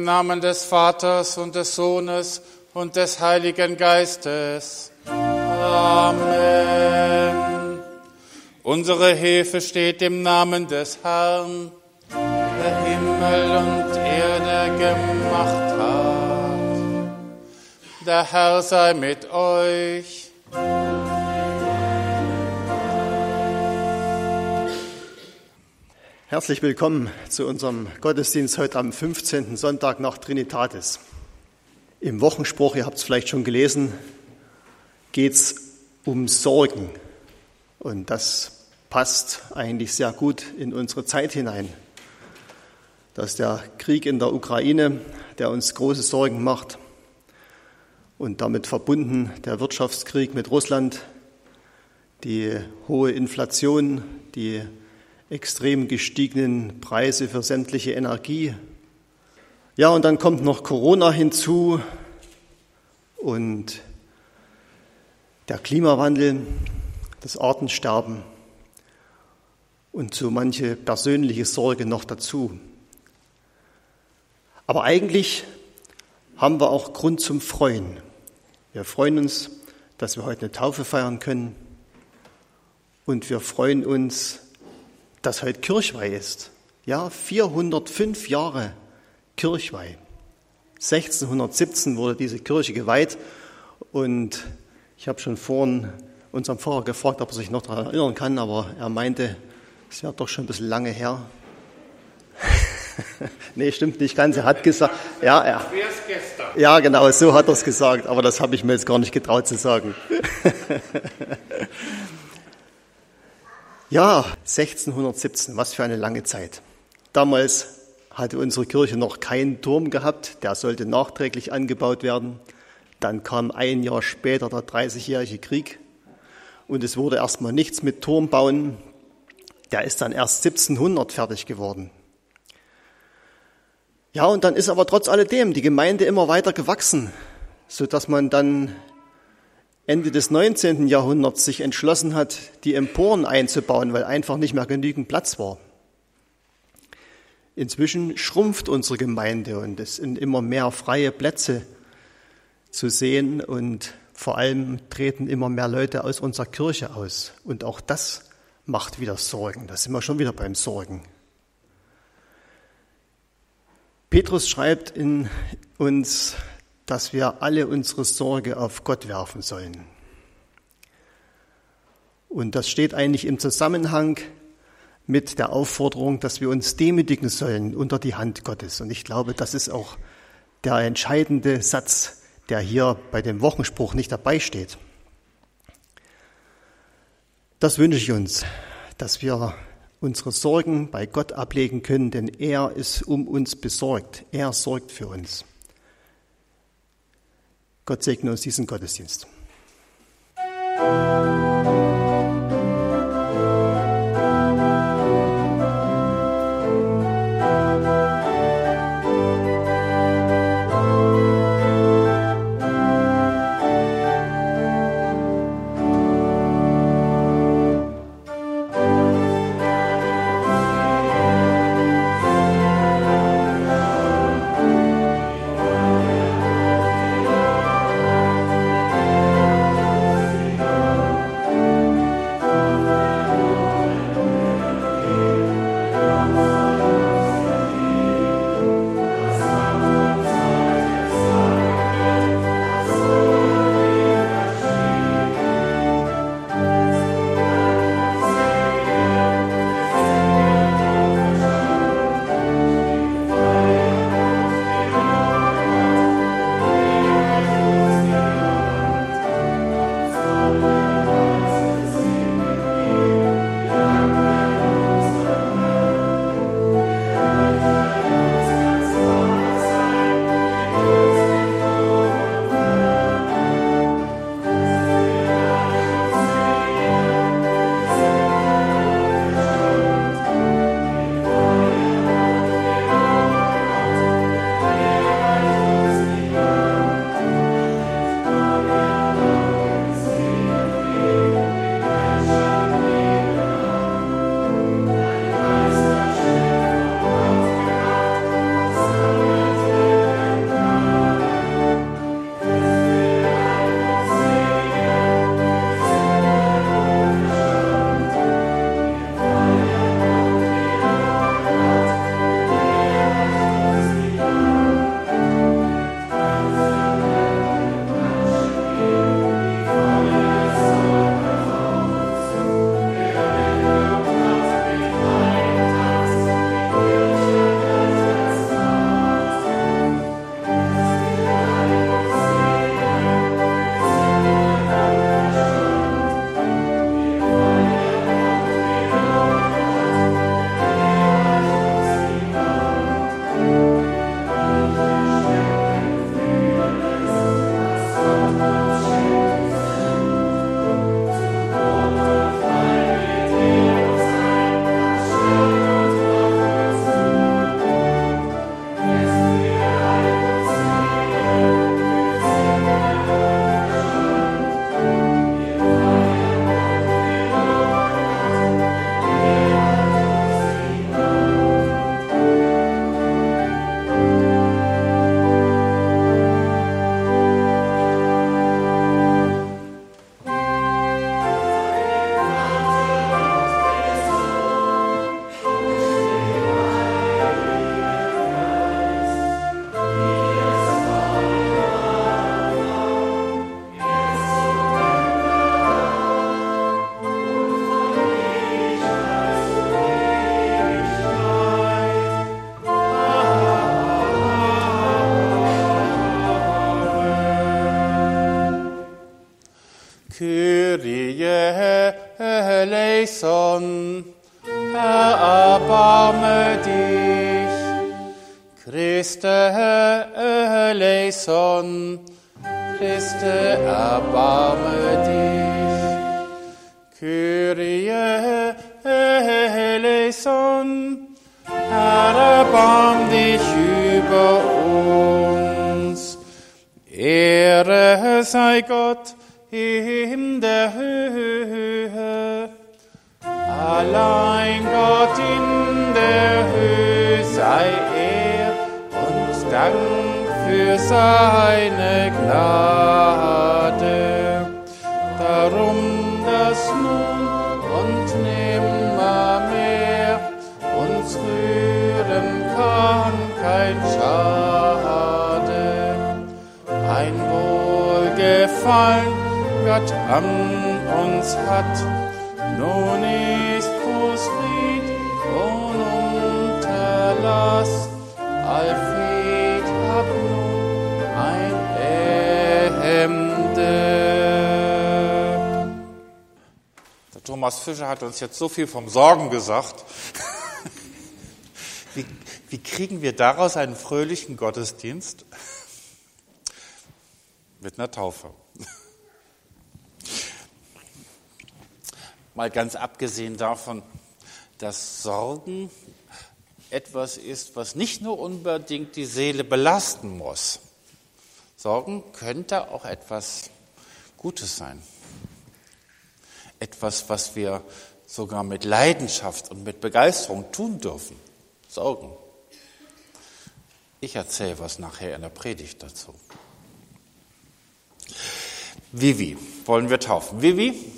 Namen des Vaters und des Sohnes und des Heiligen Geistes. Amen. Unsere Hilfe steht im Namen des Herrn, der Himmel und Erde gemacht hat. Der Herr sei mit euch. Herzlich willkommen zu unserem Gottesdienst heute am 15. Sonntag nach Trinitatis. Im Wochenspruch, ihr habt es vielleicht schon gelesen, geht es um Sorgen. Und das passt eigentlich sehr gut in unsere Zeit hinein. Das ist der Krieg in der Ukraine, der uns große Sorgen macht. Und damit verbunden der Wirtschaftskrieg mit Russland, die hohe Inflation, die extrem gestiegenen Preise für sämtliche Energie. Ja, und dann kommt noch Corona hinzu und der Klimawandel, das Artensterben und so manche persönliche Sorge noch dazu. Aber eigentlich haben wir auch Grund zum Freuen. Wir freuen uns, dass wir heute eine Taufe feiern können und wir freuen uns, dass heute Kirchweih ist. Ja, 405 Jahre Kirchweih. 1617 wurde diese Kirche geweiht und ich habe schon vorhin unseren Pfarrer gefragt, ob er sich noch daran erinnern kann, aber er meinte, es wäre doch schon ein bisschen lange her. Nee, stimmt nicht ganz. Er hat gesagt, ja, genau, so hat er es gesagt, aber das habe ich mir jetzt gar nicht getraut zu sagen. Ja, 1617, was für eine lange Zeit. Damals hatte unsere Kirche noch keinen Turm gehabt, der sollte nachträglich angebaut werden. Dann kam ein Jahr später der 30-jährige Krieg und es wurde erstmal nichts mit Turm bauen. Der ist dann erst 1700 fertig geworden. Ja, und dann ist aber trotz alledem die Gemeinde immer weiter gewachsen, sodass man dann Ende des 19. Jahrhunderts sich entschlossen hat, die Emporen einzubauen, weil einfach nicht mehr genügend Platz war. Inzwischen schrumpft unsere Gemeinde und es sind immer mehr freie Plätze zu sehen und vor allem treten immer mehr Leute aus unserer Kirche aus. Und auch das macht wieder Sorgen. Da sind wir schon wieder beim Sorgen. Petrus schreibt in uns, dass wir alle unsere Sorge auf Gott werfen sollen. Und das steht eigentlich im Zusammenhang mit der Aufforderung, dass wir uns demütigen sollen unter die Hand Gottes. Und ich glaube, das ist auch der entscheidende Satz, der hier bei dem Wochenspruch nicht dabei steht. Das wünsche ich uns, dass wir unsere Sorgen bei Gott ablegen können, denn er ist um uns besorgt. Er sorgt für uns. Gott segne uns diesen Gottesdienst. Kyrie eleison, Herr, erbarme dich. Christe eleison, Christe, erbarme dich. Kyrie eleison, Herr, erbarm dich über uns. Ehre sei Gott in der Höhe, allein Gott in der Höhe sei und Dank für seine Gnade. Darum, dass nun und nimmermehr uns rühren kann kein Schade. Ein Wohlgefallen Gott an uns hat, nun ist Fried und Unterlass, allfried hab nun ein Ende. Der Thomas Fischer hat uns jetzt so viel vom Sorgen gesagt. Wie kriegen wir daraus einen fröhlichen Gottesdienst? Mit einer Taufe. Mal ganz abgesehen davon, dass Sorgen etwas ist, was nicht nur unbedingt die Seele belasten muss. Sorgen könnte auch etwas Gutes sein. Etwas, was wir sogar mit Leidenschaft und mit Begeisterung tun dürfen. Sorgen. Ich erzähle was nachher in der Predigt dazu. Vivi wollen wir taufen. Vivi,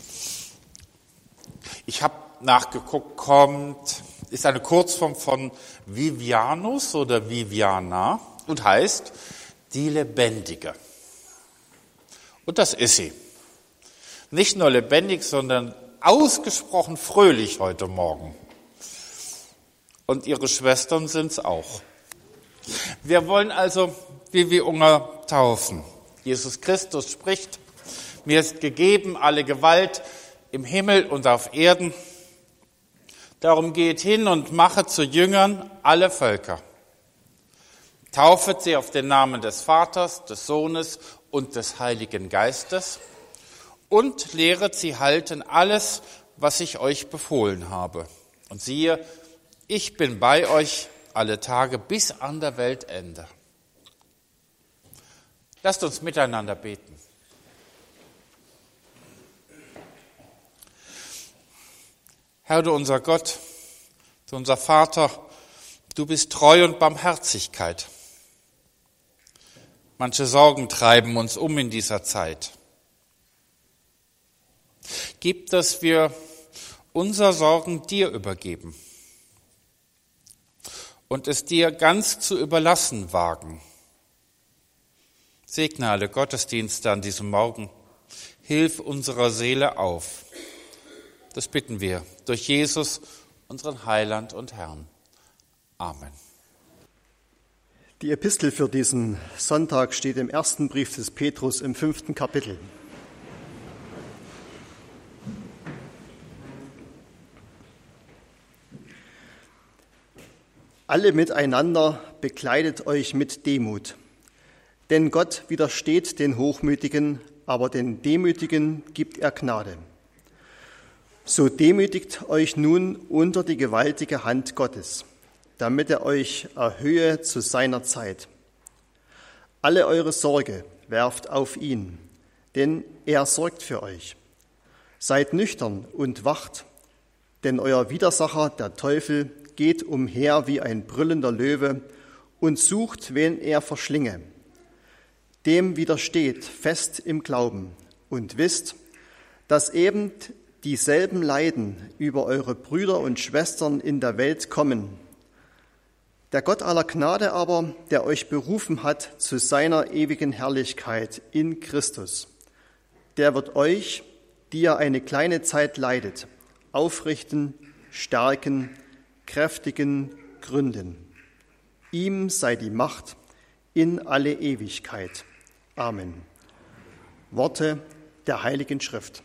ich habe nachgeguckt, ist eine Kurzform von Vivianus oder Viviana und heißt die Lebendige. Und das ist sie. Nicht nur lebendig, sondern ausgesprochen fröhlich heute Morgen. Und ihre Schwestern sind es auch. Wir wollen also Vivi Unger taufen. Jesus Christus spricht, mir ist gegeben alle Gewalt im Himmel und auf Erden. Darum geht hin und machet zu Jüngern alle Völker. Taufet sie auf den Namen des Vaters, des Sohnes und des Heiligen Geistes und lehret sie halten alles, was ich euch befohlen habe. Und siehe, ich bin bei euch alle Tage bis an der Weltende. Lasst uns miteinander beten. Herr, du unser Gott, du unser Vater, du bist Treu und Barmherzigkeit. Manche Sorgen treiben uns um in dieser Zeit. Gib, dass wir unser Sorgen dir übergeben und es dir ganz zu überlassen wagen. Segne alle Gottesdienste an diesem Morgen. Hilf unserer Seele auf. Das bitten wir durch Jesus, unseren Heiland und Herrn. Amen. Die Epistel für diesen Sonntag steht im ersten Brief des Petrus im 5. Kapitel. Alle miteinander bekleidet euch mit Demut. Denn Gott widersteht den Hochmütigen, aber den Demütigen gibt er Gnade. So demütigt euch nun unter die gewaltige Hand Gottes, damit er euch erhöhe zu seiner Zeit. Alle eure Sorge werft auf ihn, denn er sorgt für euch. Seid nüchtern und wacht, denn euer Widersacher, der Teufel, geht umher wie ein brüllender Löwe und sucht, wen er verschlinge. Dem widersteht fest im Glauben und wisst, dass eben dieselben Leiden über eure Brüder und Schwestern in der Welt kommen. Der Gott aller Gnade aber, der euch berufen hat zu seiner ewigen Herrlichkeit in Christus, der wird euch, die ihr eine kleine Zeit leidet, aufrichten, stärken, kräftigen, gründen. Ihm sei die Macht in alle Ewigkeit. Amen. Worte der Heiligen Schrift.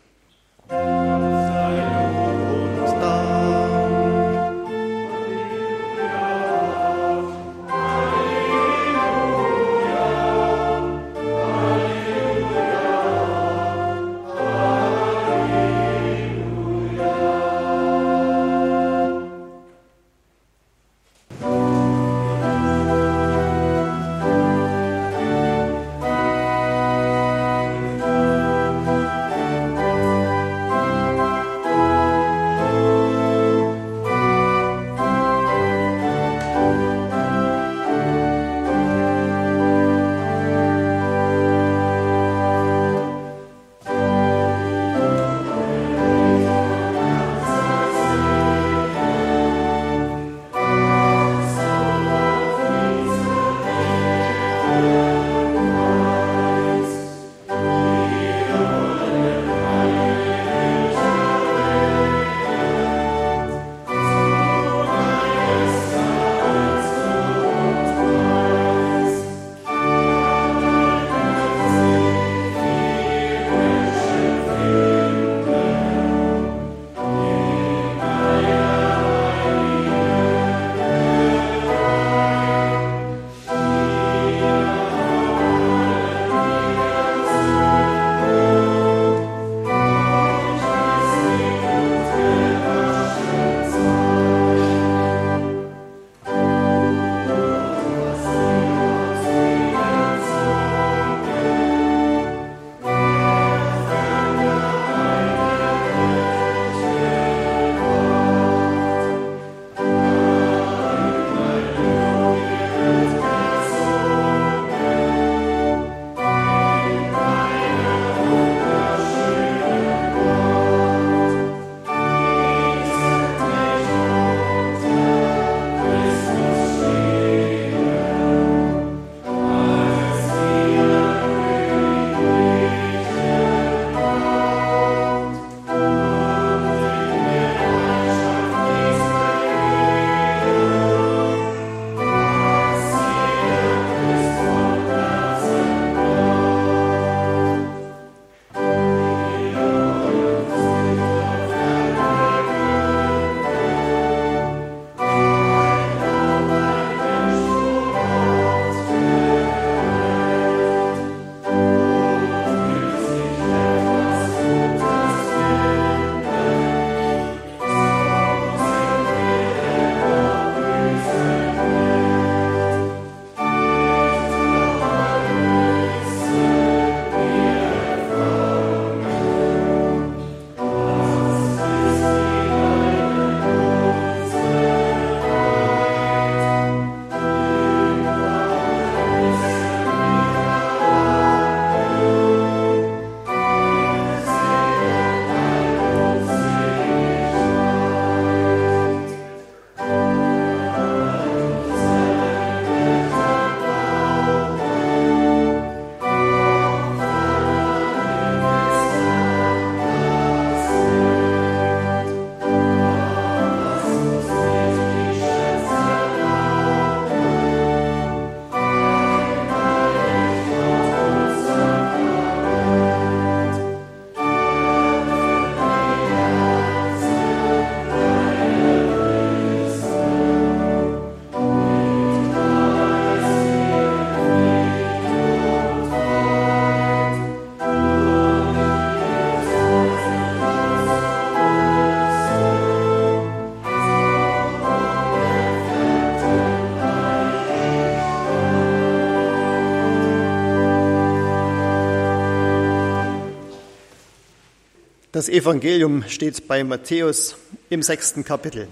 Das Evangelium steht bei Matthäus im 6. Kapitel.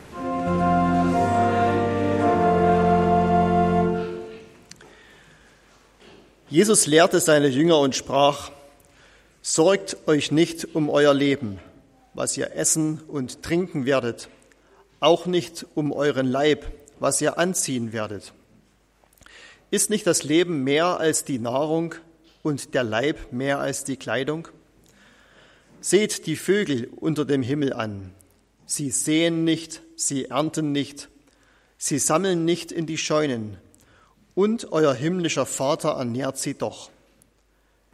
Jesus lehrte seine Jünger und sprach: Sorgt euch nicht um euer Leben, was ihr essen und trinken werdet, auch nicht um euren Leib, was ihr anziehen werdet. Ist nicht das Leben mehr als die Nahrung und der Leib mehr als die Kleidung? Seht die Vögel unter dem Himmel an. Sie säen nicht, sie ernten nicht, sie sammeln nicht in die Scheunen, und euer himmlischer Vater ernährt sie doch.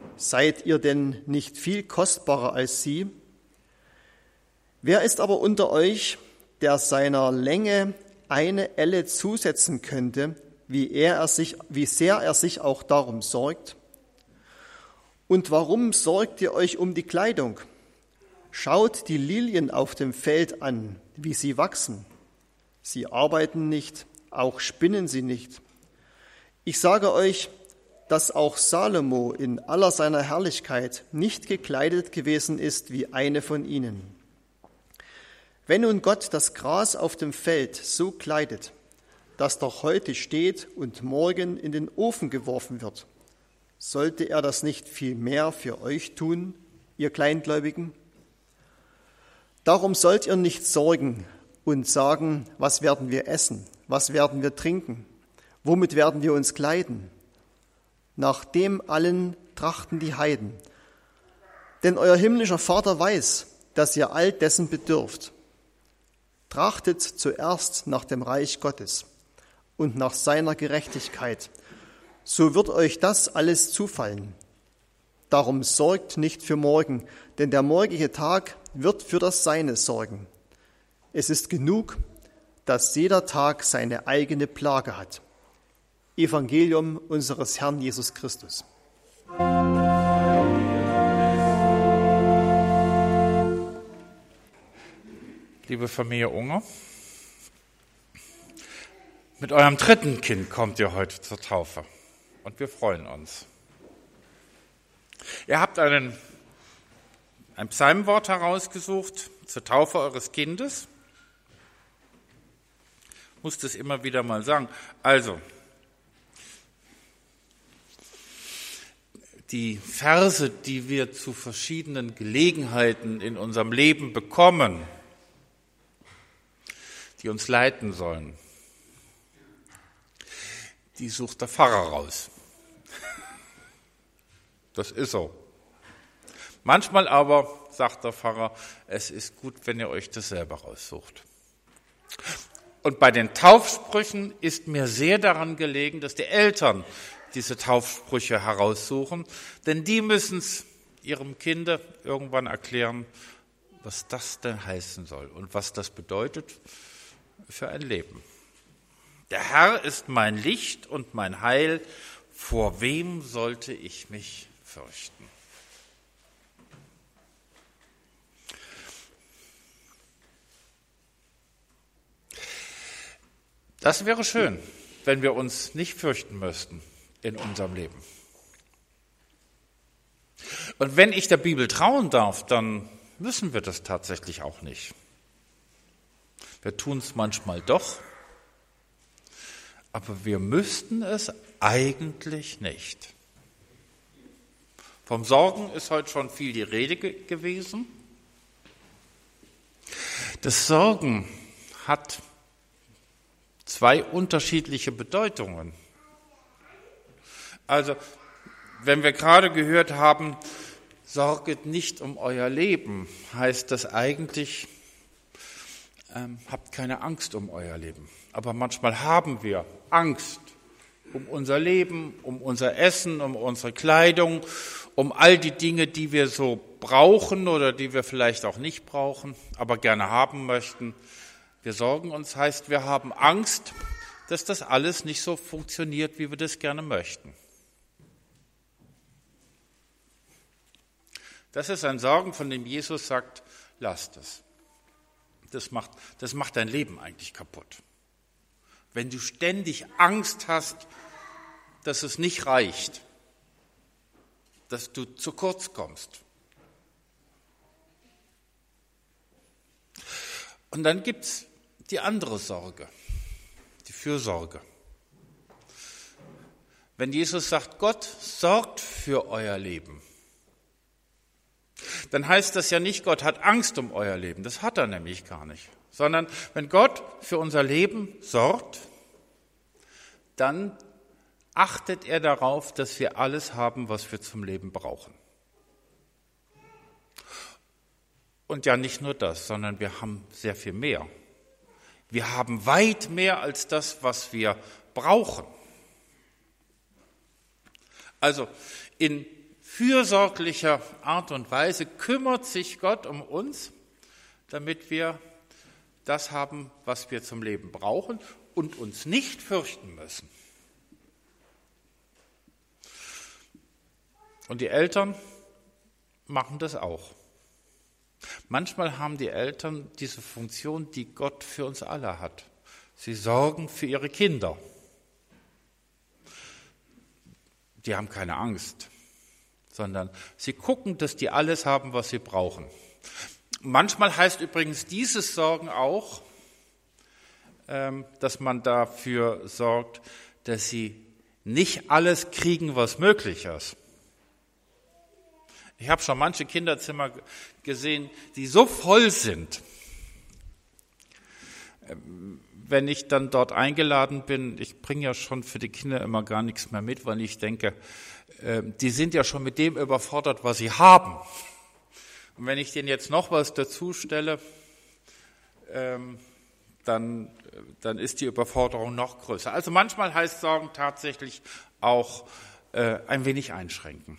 Seid ihr denn nicht viel kostbarer als sie? Wer ist aber unter euch, der seiner Länge eine Elle zusetzen könnte, wie sehr er sich auch darum sorgt? Und warum sorgt ihr euch um die Kleidung? Schaut die Lilien auf dem Feld an, wie sie wachsen. Sie arbeiten nicht, auch spinnen sie nicht. Ich sage euch, dass auch Salomo in aller seiner Herrlichkeit nicht gekleidet gewesen ist wie eine von ihnen. Wenn nun Gott das Gras auf dem Feld so kleidet, das doch heute steht und morgen in den Ofen geworfen wird, sollte er das nicht viel mehr für euch tun, ihr Kleingläubigen? Darum sollt ihr nicht sorgen und sagen, was werden wir essen, was werden wir trinken, womit werden wir uns kleiden? Nach dem allen trachten die Heiden. Denn euer himmlischer Vater weiß, dass ihr all dessen bedürft. Trachtet zuerst nach dem Reich Gottes und nach seiner Gerechtigkeit, so wird euch das alles zufallen. Darum sorgt nicht für morgen, denn der morgige Tag wird für das Seine sorgen. Es ist genug, dass jeder Tag seine eigene Plage hat. Evangelium unseres Herrn Jesus Christus. Liebe Familie Unger, mit eurem dritten Kind kommt ihr heute zur Taufe und wir freuen uns. Ihr habt ein Psalmwort herausgesucht zur Taufe eures Kindes. Ich muss das immer wieder mal sagen. Also, die Verse, die wir zu verschiedenen Gelegenheiten in unserem Leben bekommen, die uns leiten sollen, die sucht der Pfarrer raus. Das ist so. Manchmal aber sagt der Pfarrer, es ist gut, wenn ihr euch das selber raussucht. Und bei den Taufsprüchen ist mir sehr daran gelegen, dass die Eltern diese Taufsprüche heraussuchen, denn die müssen es ihrem Kind irgendwann erklären, was das denn heißen soll und was das bedeutet für ein Leben. Der Herr ist mein Licht und mein Heil, vor wem sollte ich mich fürchten? Das wäre schön, wenn wir uns nicht fürchten müssten in unserem Leben. Und wenn ich der Bibel trauen darf, dann müssen wir das tatsächlich auch nicht. Wir tun es manchmal doch, aber wir müssten es eigentlich nicht. Vom Sorgen ist heute schon viel die Rede gewesen. Das Sorgen hat zwei unterschiedliche Bedeutungen. Also, wenn wir gerade gehört haben, sorget nicht um euer Leben, heißt das eigentlich, habt keine Angst um euer Leben. Aber manchmal haben wir Angst um unser Leben, um unser Essen, um unsere Kleidung, um all die Dinge, die wir so brauchen oder die wir vielleicht auch nicht brauchen, aber gerne haben möchten. Wir sorgen uns, heißt, wir haben Angst, dass das alles nicht so funktioniert, wie wir das gerne möchten. Das ist ein Sorgen, von dem Jesus sagt, lasst es. Das macht dein Leben eigentlich kaputt. Wenn du ständig Angst hast, dass es nicht reicht, dass du zu kurz kommst. Und dann gibt es die andere Sorge, die Fürsorge. Wenn Jesus sagt, Gott sorgt für euer Leben, dann heißt das ja nicht, Gott hat Angst um euer Leben. Das hat er nämlich gar nicht. Sondern wenn Gott für unser Leben sorgt, dann achtet er darauf, dass wir alles haben, was wir zum Leben brauchen. Und ja, nicht nur das, sondern wir haben sehr viel mehr. Wir haben weit mehr als das, was wir brauchen. Also in fürsorglicher Art und Weise kümmert sich Gott um uns, damit wir das haben, was wir zum Leben brauchen und uns nicht fürchten müssen. Und die Eltern machen das auch. Manchmal haben die Eltern diese Funktion, die Gott für uns alle hat. Sie sorgen für ihre Kinder. Die haben keine Angst, sondern sie gucken, dass die alles haben, was sie brauchen. Manchmal heißt übrigens dieses Sorgen auch, dass man dafür sorgt, dass sie nicht alles kriegen, was möglich ist. Ich habe schon manche Kinderzimmer gesehen, die so voll sind. Wenn ich dann dort eingeladen bin, ich bringe ja schon für die Kinder immer gar nichts mehr mit, weil ich denke, die sind ja schon mit dem überfordert, was sie haben. Und wenn ich denen jetzt noch was dazu stelle, dann ist die Überforderung noch größer. Also manchmal heißt Sorgen tatsächlich auch ein wenig einschränken.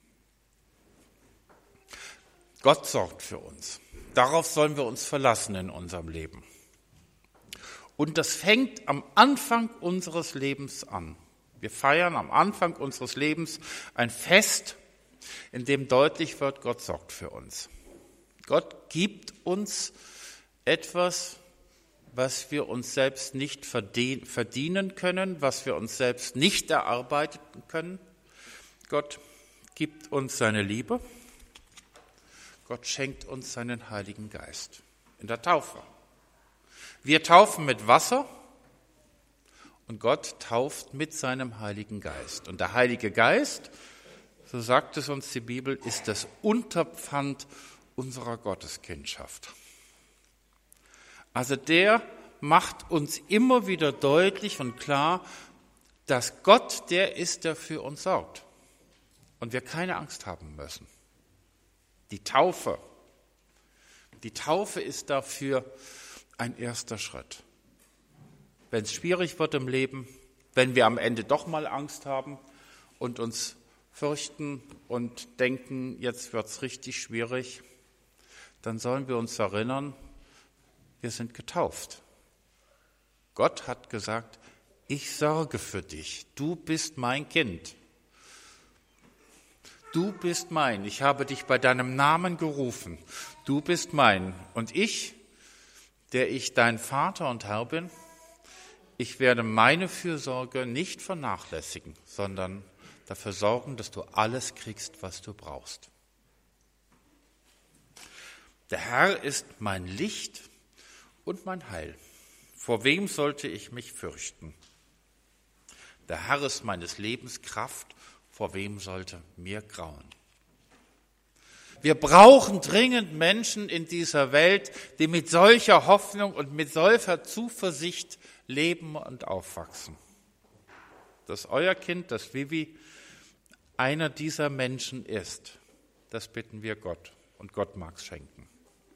Gott sorgt für uns. Darauf sollen wir uns verlassen in unserem Leben. Und das fängt am Anfang unseres Lebens an. Wir feiern am Anfang unseres Lebens ein Fest, in dem deutlich wird, Gott sorgt für uns. Gott gibt uns etwas, was wir uns selbst nicht verdienen können, was wir uns selbst nicht erarbeiten können. Gott gibt uns seine Liebe. Gott schenkt uns seinen Heiligen Geist in der Taufe. Wir taufen mit Wasser und Gott tauft mit seinem Heiligen Geist. Und der Heilige Geist, so sagt es uns die Bibel, ist das Unterpfand unserer Gotteskindschaft. Also der macht uns immer wieder deutlich und klar, dass Gott der ist, der für uns sorgt und wir keine Angst haben müssen. Die Taufe ist dafür ein erster Schritt. Wenn es schwierig wird im Leben, wenn wir am Ende doch mal Angst haben und uns fürchten und denken, jetzt wird es richtig schwierig, dann sollen wir uns erinnern, wir sind getauft. Gott hat gesagt, ich sorge für dich, du bist mein Kind. Du bist mein, ich habe dich bei deinem Namen gerufen, du bist mein. Und ich, der ich dein Vater und Herr bin, ich werde meine Fürsorge nicht vernachlässigen, sondern dafür sorgen, dass du alles kriegst, was du brauchst. Der Herr ist mein Licht und mein Heil. Vor wem sollte ich mich fürchten? Der Herr ist meines Lebens Kraft. Vor wem sollte mir grauen? Wir brauchen dringend Menschen in dieser Welt, die mit solcher Hoffnung und mit solcher Zuversicht leben und aufwachsen. Dass euer Kind, das Vivi, einer dieser Menschen ist, das bitten wir Gott und Gott mag es schenken.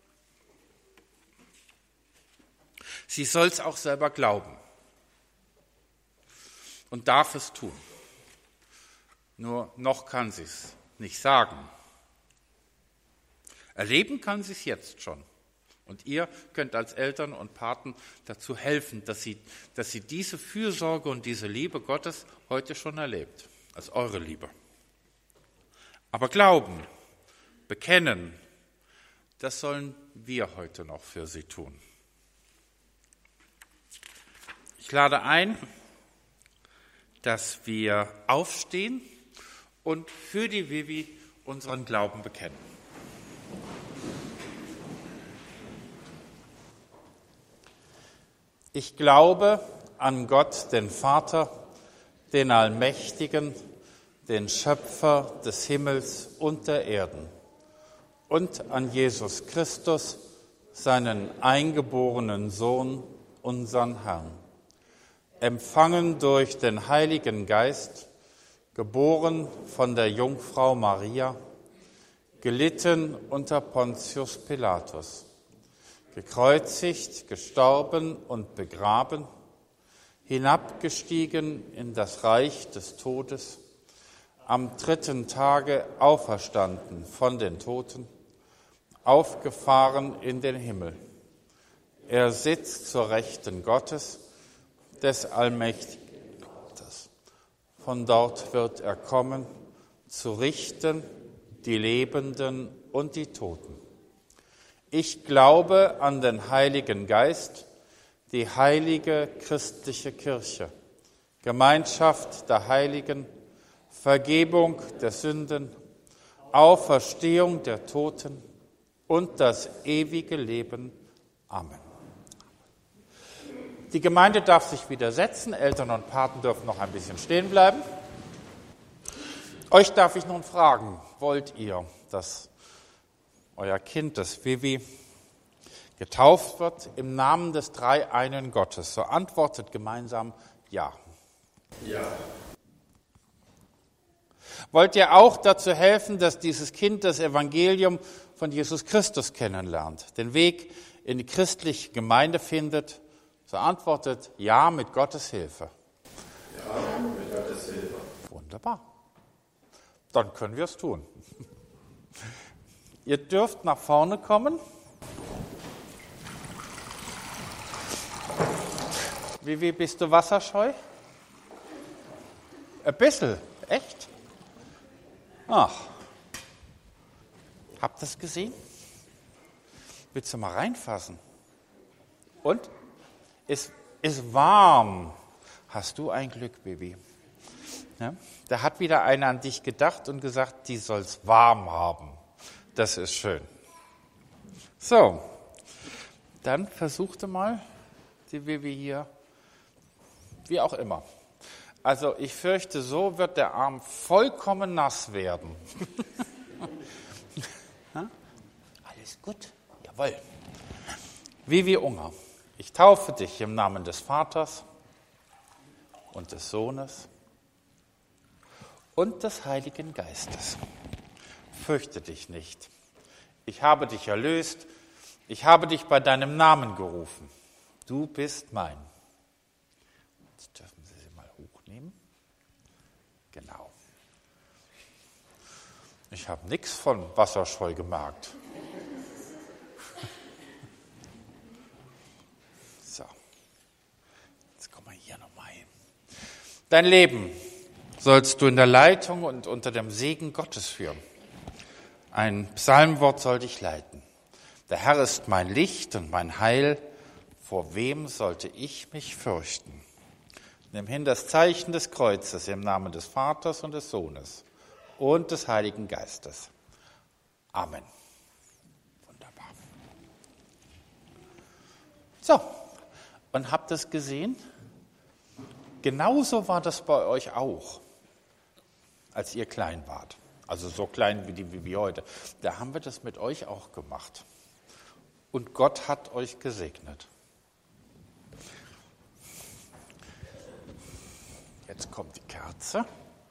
Sie soll es auch selber glauben und darf es tun. Nur noch kann sie es nicht sagen. Erleben kann sie es jetzt schon. Und ihr könnt als Eltern und Paten dazu helfen, dass sie diese Fürsorge und diese Liebe Gottes heute schon erlebt, als eure Liebe. Aber glauben, bekennen, das sollen wir heute noch für sie tun. Ich lade ein, dass wir aufstehen und für die Vivi unseren Glauben bekennen. Ich glaube an Gott, den Vater, den Allmächtigen, den Schöpfer des Himmels und der Erden, und an Jesus Christus, seinen eingeborenen Sohn, unseren Herrn, empfangen durch den Heiligen Geist, geboren von der Jungfrau Maria, gelitten unter Pontius Pilatus, gekreuzigt, gestorben und begraben, hinabgestiegen in das Reich des Todes, am 3. Tage auferstanden von den Toten, aufgefahren in den Himmel. Er sitzt zur Rechten Gottes, des allmächtigen Gottes. Von dort wird er kommen, zu richten die Lebenden und die Toten. Ich glaube an den Heiligen Geist, die heilige christliche Kirche, Gemeinschaft der Heiligen, Vergebung der Sünden, Auferstehung der Toten und das ewige Leben. Amen. Die Gemeinde darf sich wieder setzen, Eltern und Paten dürfen noch ein bisschen stehen bleiben. Euch darf ich nun fragen, wollt ihr, dass euer Kind, das Vivi, getauft wird im Namen des dreieinen Gottes? So antwortet gemeinsam ja. Ja. Wollt ihr auch dazu helfen, dass dieses Kind das Evangelium von Jesus Christus kennenlernt, den Weg in die christliche Gemeinde findet? So antwortet ja mit Gottes Hilfe. Ja, mit Gottes Hilfe. Wunderbar. Dann können wir es tun. Ihr dürft nach vorne kommen. Wie bist du wasserscheu? Ein bisschen, echt? Ach, habt ihr das gesehen? Willst du mal reinfassen? Und? Ist warm. Hast du ein Glück, Baby? Ja? Da hat wieder einer an dich gedacht und gesagt, die soll's warm haben. Das ist schön. So, dann versuchte mal die Baby hier, wie auch immer. Also ich fürchte, so wird der Arm vollkommen nass werden. Alles gut? Jawohl. Vivi Unger, ich taufe dich im Namen des Vaters und des Sohnes und des Heiligen Geistes. Fürchte dich nicht. Ich habe dich erlöst. Ich habe dich bei deinem Namen gerufen. Du bist mein. Jetzt dürfen Sie sie mal hochnehmen. Genau. Ich habe nichts von wasserscheu gemerkt. So. Jetzt kommen wir hier nochmal hin. Dein Leben sollst du in der Leitung und unter dem Segen Gottes führen. Ein Psalmwort soll dich leiten. Der Herr ist mein Licht und mein Heil. Vor wem sollte ich mich fürchten? Nimm hin das Zeichen des Kreuzes im Namen des Vaters und des Sohnes und des Heiligen Geistes. Amen. Wunderbar. So, und habt ihr es gesehen? Genauso war das bei euch auch, als ihr klein wart. Also so klein wie heute. Da haben wir das mit euch auch gemacht. Und Gott hat euch gesegnet. Jetzt kommt die Kerze.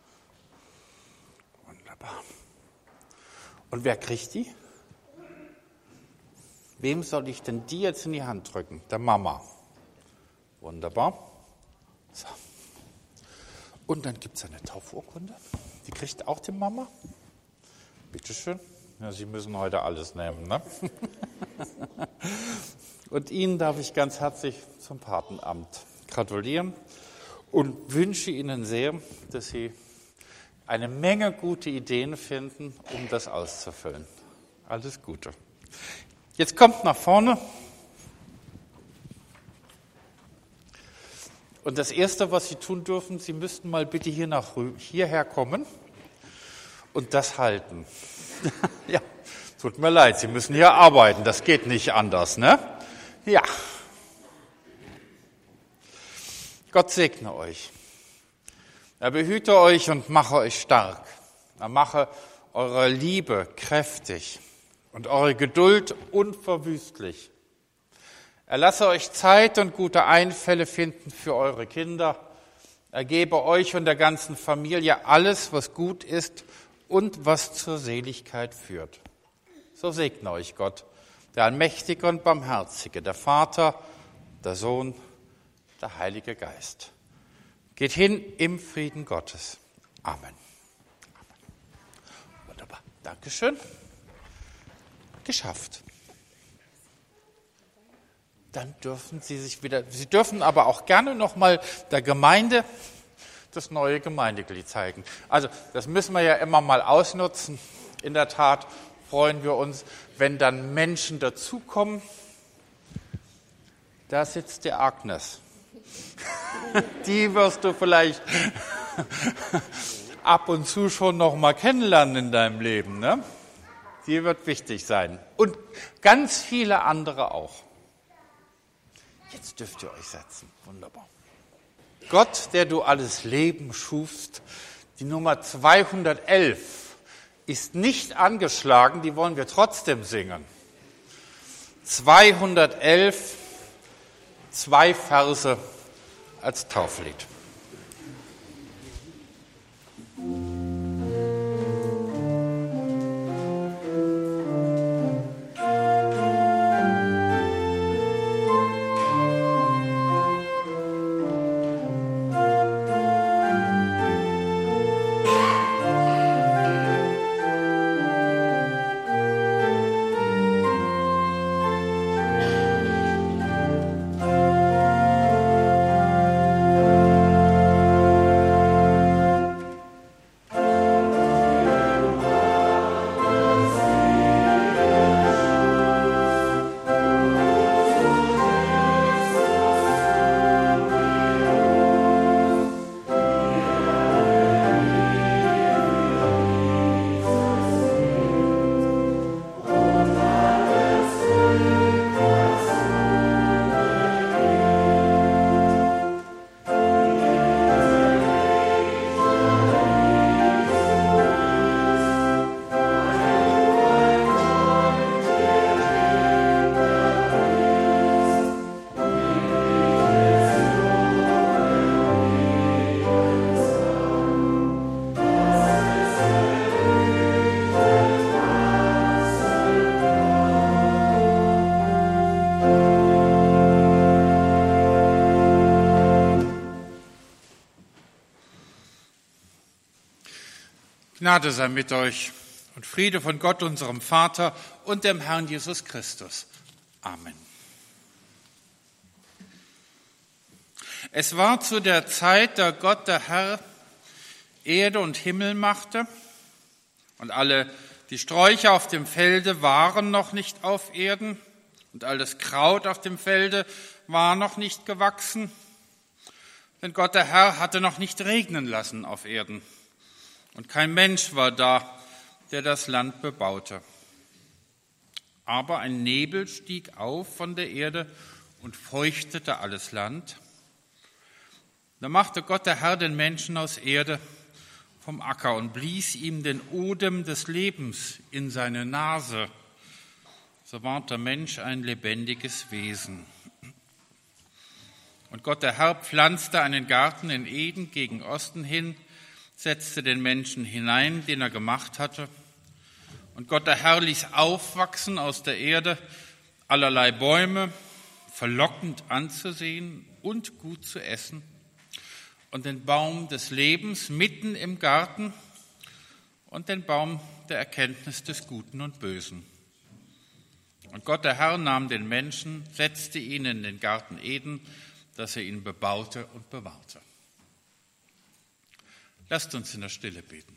Wunderbar. Und wer kriegt die? Wem soll ich denn die jetzt in die Hand drücken? Der Mama. Wunderbar. So. Und dann gibt es eine Taufurkunde. Die kriegt auch die Mama. Bitteschön. Ja, Sie müssen heute alles nehmen, ne? Und Ihnen darf ich ganz herzlich zum Patenamt gratulieren und wünsche Ihnen sehr, dass Sie eine Menge gute Ideen finden, um das auszufüllen. Alles Gute. Jetzt kommt nach vorne. Und das Erste, was Sie tun dürfen, Sie müssten mal bitte hierher kommen und das halten. Ja, tut mir leid, Sie müssen hier arbeiten, das geht nicht anders, ne? Ja. Gott segne euch. Er behüte euch und mache euch stark. Er mache eure Liebe kräftig und eure Geduld unverwüstlich. Er lasse euch Zeit und gute Einfälle finden für eure Kinder. Er gebe euch und der ganzen Familie alles, was gut ist und was zur Seligkeit führt. So segne euch Gott, der Allmächtige und Barmherzige, der Vater, der Sohn, der Heilige Geist. Geht hin im Frieden Gottes. Amen. Dankeschön. Geschafft. Dann dürfen Sie dürfen aber auch gerne nochmal der Gemeinde das neue Gemeindeglied zeigen. Also das müssen wir ja immer mal ausnutzen. In der Tat freuen wir uns, wenn dann Menschen dazukommen. Da sitzt die Agnes. Die wirst du vielleicht ab und zu schon noch mal kennenlernen in deinem Leben, ne? Die wird wichtig sein. Und ganz viele andere auch. Jetzt dürft ihr euch setzen. Wunderbar. Gott, der du alles Leben schufst, die Nummer 211 ist nicht angeschlagen, die wollen wir trotzdem singen. 211, 2 Verse als Tauflied. Gnade sei mit euch und Friede von Gott, unserem Vater und dem Herrn Jesus Christus. Amen. Es war zu der Zeit, da Gott, der Herr, Erde und Himmel machte, und alle die Sträucher auf dem Felde waren noch nicht auf Erden, und all das Kraut auf dem Felde war noch nicht gewachsen, denn Gott, der Herr, hatte noch nicht regnen lassen auf Erden. Und kein Mensch war da, der das Land bebaute. Aber ein Nebel stieg auf von der Erde und feuchtete alles Land. Da machte Gott, der Herr, den Menschen aus Erde vom Acker und blies ihm den Odem des Lebens in seine Nase. So ward der Mensch ein lebendiges Wesen. Und Gott, der Herr, pflanzte einen Garten in Eden gegen Osten hin, setzte den Menschen hinein, den er gemacht hatte. Und Gott, der Herr, ließ aufwachsen aus der Erde allerlei Bäume, verlockend anzusehen und gut zu essen, und den Baum des Lebens mitten im Garten und den Baum der Erkenntnis des Guten und Bösen. Und Gott, der Herr, nahm den Menschen, setzte ihn in den Garten Eden, dass er ihn bebaute und bewahrte. Lasst uns in der Stille beten.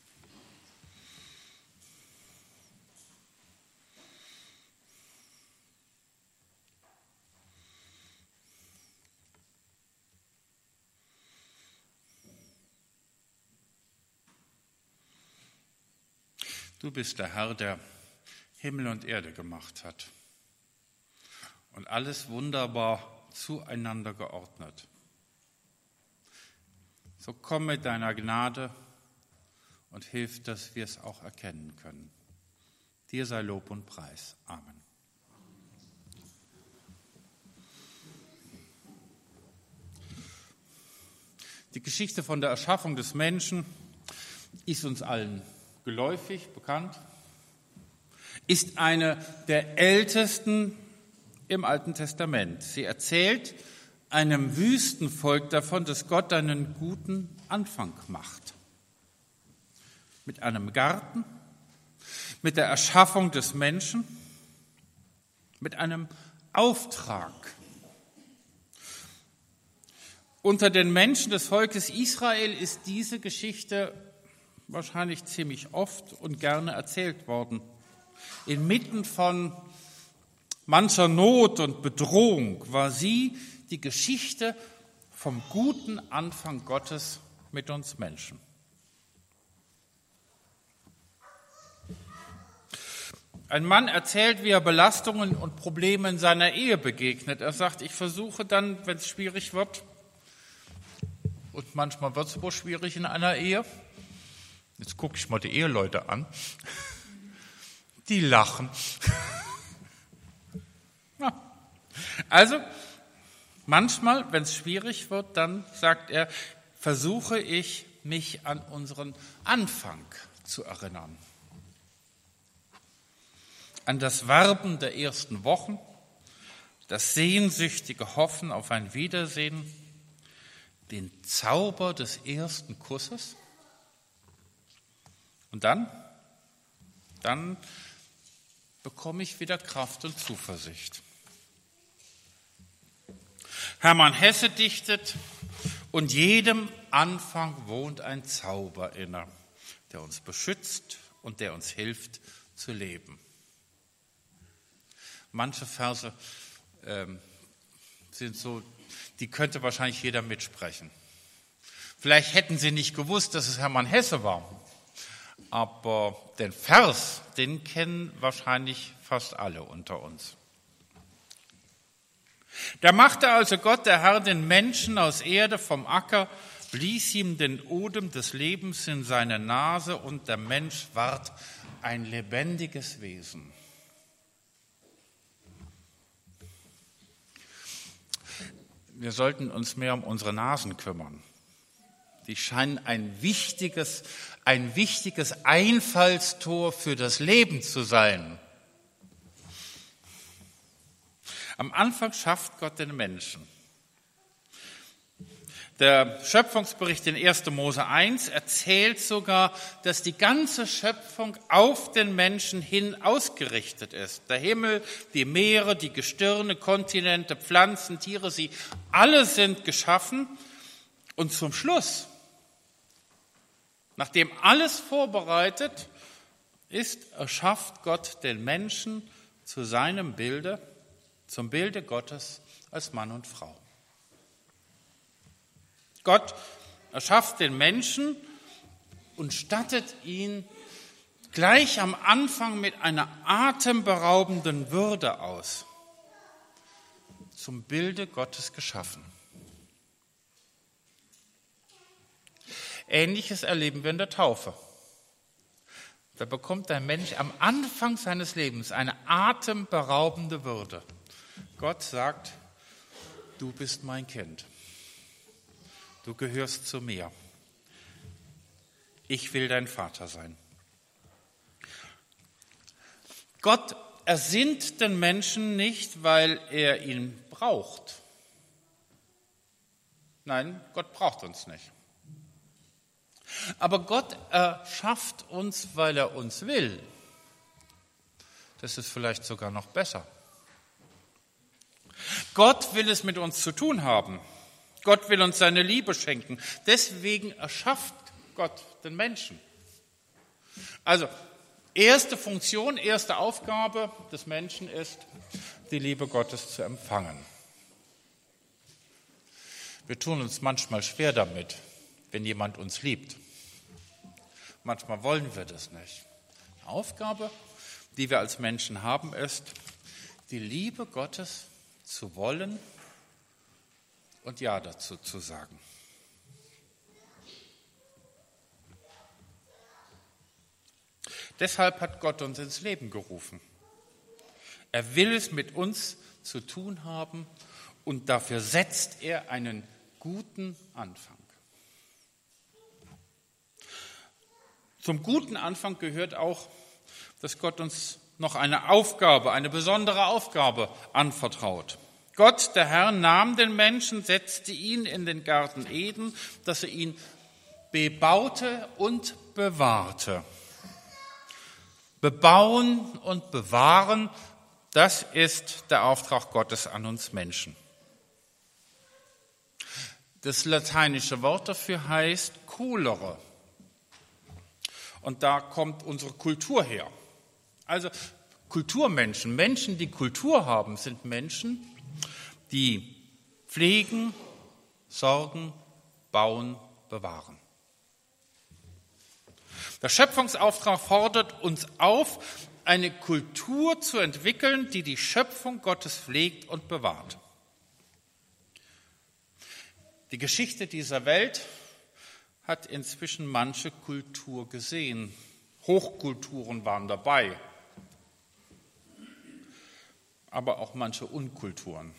Du bist der Herr, der Himmel und Erde gemacht hat und alles wunderbar zueinander geordnet. So komm mit deiner Gnade und hilf, dass wir es auch erkennen können. Dir sei Lob und Preis. Amen. Die Geschichte von der Erschaffung des Menschen ist uns allen geläufig, bekannt, ist eine der ältesten im Alten Testament. Sie erzählt einem Wüstenvolk davon, dass Gott einen guten Anfang macht. Mit einem Garten, mit der Erschaffung des Menschen, mit einem Auftrag. Unter den Menschen des Volkes Israel ist diese Geschichte wahrscheinlich ziemlich oft und gerne erzählt worden. Inmitten von mancher Not und Bedrohung war sie die Geschichte vom guten Anfang Gottes mit uns Menschen. Ein Mann erzählt, wie er Belastungen und Problemen in seiner Ehe begegnet. Er sagt, ich versuche dann, wenn es schwierig wird, und manchmal wird es wohl schwierig in einer Ehe. Jetzt gucke ich mal die Eheleute an. Die lachen. Ja. Also, manchmal, wenn es schwierig wird, dann, sagt er, versuche ich, mich an unseren Anfang zu erinnern. An das Werben der ersten Wochen, das sehnsüchtige Hoffen auf ein Wiedersehen, den Zauber des ersten Kusses. Und dann bekomme ich wieder Kraft und Zuversicht. Hermann Hesse dichtet, und jedem Anfang wohnt ein Zauber inne, der uns beschützt und der uns hilft zu leben. Manche Verse sind so, die könnte wahrscheinlich jeder mitsprechen. Vielleicht hätten sie nicht gewusst, dass es Hermann Hesse war, aber den Vers, den kennen wahrscheinlich fast alle unter uns. Da machte also Gott, der Herr, den Menschen aus Erde vom Acker, blies ihm den Odem des Lebens in seine Nase und der Mensch ward ein lebendiges Wesen. Wir sollten uns mehr um unsere Nasen kümmern. Die scheinen ein wichtiges Einfallstor für das Leben zu sein. Am Anfang schafft Gott den Menschen. Der Schöpfungsbericht in 1. Mose 1 erzählt sogar, dass die ganze Schöpfung auf den Menschen hin ausgerichtet ist. Der Himmel, die Meere, die Gestirne, Kontinente, Pflanzen, Tiere, sie alle sind geschaffen. Und zum Schluss, nachdem alles vorbereitet ist, erschafft Gott den Menschen zu seinem Bilde, zum Bilde Gottes als Mann und Frau. Gott erschafft den Menschen und stattet ihn gleich am Anfang mit einer atemberaubenden Würde aus. Zum Bilde Gottes geschaffen. Ähnliches erleben wir in der Taufe. Da bekommt der Mensch am Anfang seines Lebens eine atemberaubende Würde. Gott sagt, du bist mein Kind. Du gehörst zu mir. Ich will dein Vater sein. Gott ersinnt den Menschen nicht, weil er ihn braucht. Nein, Gott braucht uns nicht. Aber Gott erschafft uns, weil er uns will. Das ist vielleicht sogar noch besser. Gott will es mit uns zu tun haben. Gott will uns seine Liebe schenken. Deswegen erschafft Gott den Menschen. Also, erste Funktion, erste Aufgabe des Menschen ist, die Liebe Gottes zu empfangen. Wir tun uns manchmal schwer damit, wenn jemand uns liebt. Manchmal wollen wir das nicht. Die Aufgabe, die wir als Menschen haben, ist, die Liebe Gottes zu wollen und Ja dazu zu sagen. Deshalb hat Gott uns ins Leben gerufen. Er will es mit uns zu tun haben und dafür setzt er einen guten Anfang. Zum guten Anfang gehört auch, dass Gott uns noch eine Aufgabe, eine besondere Aufgabe anvertraut. Gott, der Herr, nahm den Menschen, setzte ihn in den Garten Eden, dass er ihn bebaute und bewahrte. Bebauen und bewahren, das ist der Auftrag Gottes an uns Menschen. Das lateinische Wort dafür heißt colere. Und da kommt unsere Kultur her. Also Kulturmenschen, Menschen, die Kultur haben, sind Menschen, die pflegen, sorgen, bauen, bewahren. Der Schöpfungsauftrag fordert uns auf, eine Kultur zu entwickeln, die die Schöpfung Gottes pflegt und bewahrt. Die Geschichte dieser Welt hat inzwischen manche Kultur gesehen. Hochkulturen waren dabei, aber auch manche Unkulturen.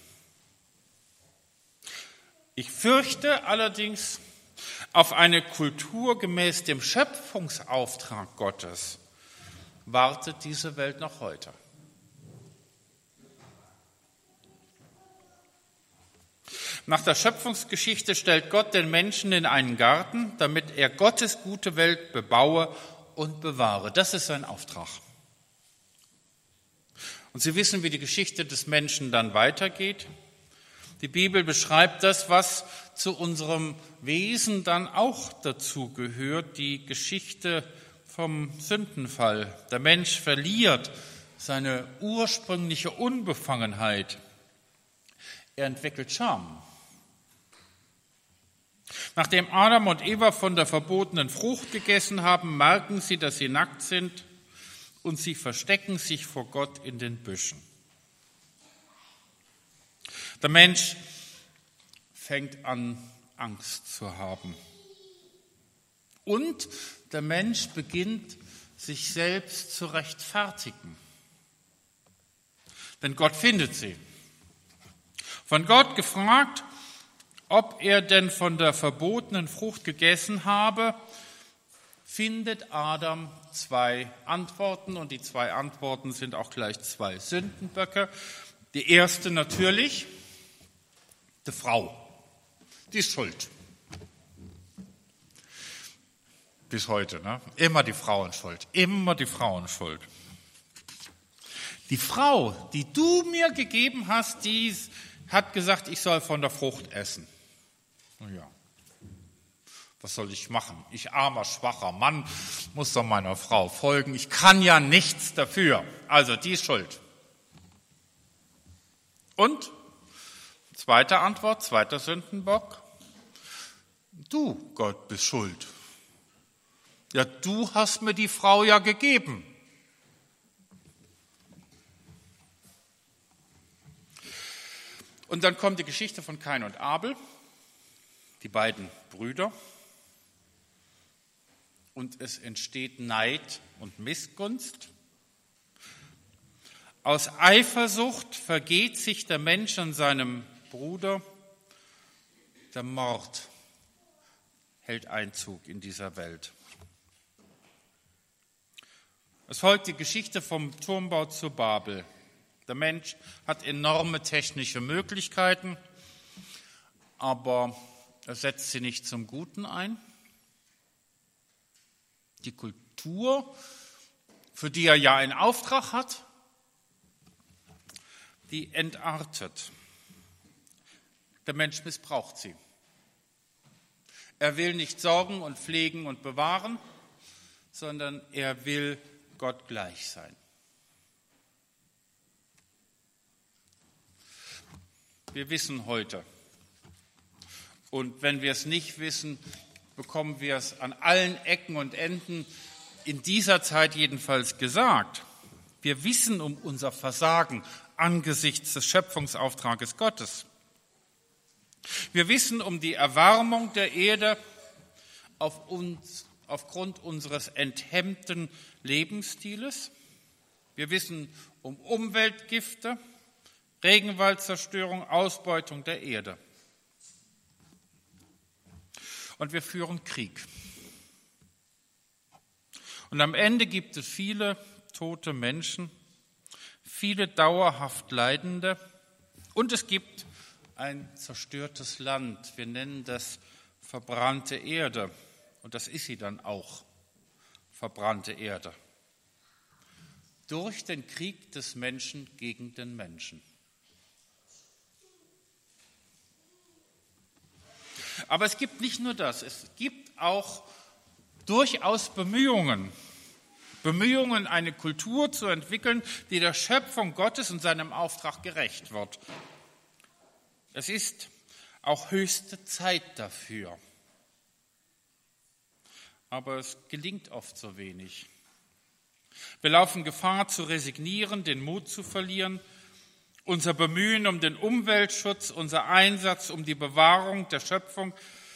Ich fürchte allerdings, auf eine Kultur gemäß dem Schöpfungsauftrag Gottes wartet diese Welt noch heute. Nach der Schöpfungsgeschichte stellt Gott den Menschen in einen Garten, damit er Gottes gute Welt bebaue und bewahre. Das ist sein Auftrag. Und Sie wissen, wie die Geschichte des Menschen dann weitergeht. Die Bibel beschreibt das, was zu unserem Wesen dann auch dazu gehört, die Geschichte vom Sündenfall. Der Mensch verliert seine ursprüngliche Unbefangenheit. Er entwickelt Scham. Nachdem Adam und Eva von der verbotenen Frucht gegessen haben, merken sie, dass sie nackt sind und sie verstecken sich vor Gott in den Büschen. Der Mensch fängt an, Angst zu haben. Und der Mensch beginnt, sich selbst zu rechtfertigen. Denn Gott findet sie. Von Gott gefragt, ob er denn von der verbotenen Frucht gegessen habe, findet Adam 2 Antworten. Und die 2 Antworten sind auch gleich 2 Sündenböcke. Die erste natürlich, die Frau, die ist schuld. Bis heute, ne? Immer die Frauen schuld, immer die Frauen schuld. Die Frau, die du mir gegeben hast, die hat gesagt, ich soll von der Frucht essen. Na ja, was soll ich machen? Ich armer, schwacher Mann muss doch meiner Frau folgen. Ich kann ja nichts dafür. Also die ist schuld. Und? Zweite Antwort, zweiter Sündenbock. Du, Gott, bist schuld. Ja, du hast mir die Frau ja gegeben. Und dann kommt die Geschichte von Kain und Abel, die beiden Brüder. Und es entsteht Neid und Missgunst. Aus Eifersucht vergeht sich der Mensch an seinem Bruder. Der Mord hält Einzug in dieser Welt. Es folgt die Geschichte vom Turmbau zu Babel. Der Mensch hat enorme technische Möglichkeiten, aber er setzt sie nicht zum Guten ein. Die Kultur, für die er ja einen Auftrag hat, die entartet. Der Mensch missbraucht sie. Er will nicht sorgen und pflegen und bewahren, sondern er will Gott gleich sein. Wir wissen heute, und wenn wir es nicht wissen, bekommen wir es an allen Ecken und Enden in dieser Zeit jedenfalls gesagt. Wir wissen um unser Versagen angesichts des Schöpfungsauftrages Gottes. Wir wissen um die Erwärmung der Erde aufgrund unseres enthemmten Lebensstiles. Wir wissen um Umweltgifte, Regenwaldzerstörung, Ausbeutung der Erde. Und wir führen Krieg. Und am Ende gibt es viele tote Menschen, viele dauerhaft Leidende und es gibt ein zerstörtes Land. Wir nennen das verbrannte Erde. Und das ist sie dann auch, verbrannte Erde. durch den Krieg des Menschen gegen den Menschen. Aber es gibt nicht nur das, es gibt auch durchaus Bemühungen, eine Kultur zu entwickeln, die der Schöpfung Gottes und seinem Auftrag gerecht wird. Es ist auch höchste Zeit dafür. Aber es gelingt oft so wenig. Wir laufen Gefahr zu resignieren, den Mut zu verlieren. Unser Bemühen um den Umweltschutz, unser Einsatz um die Bewahrung der Schöpfung.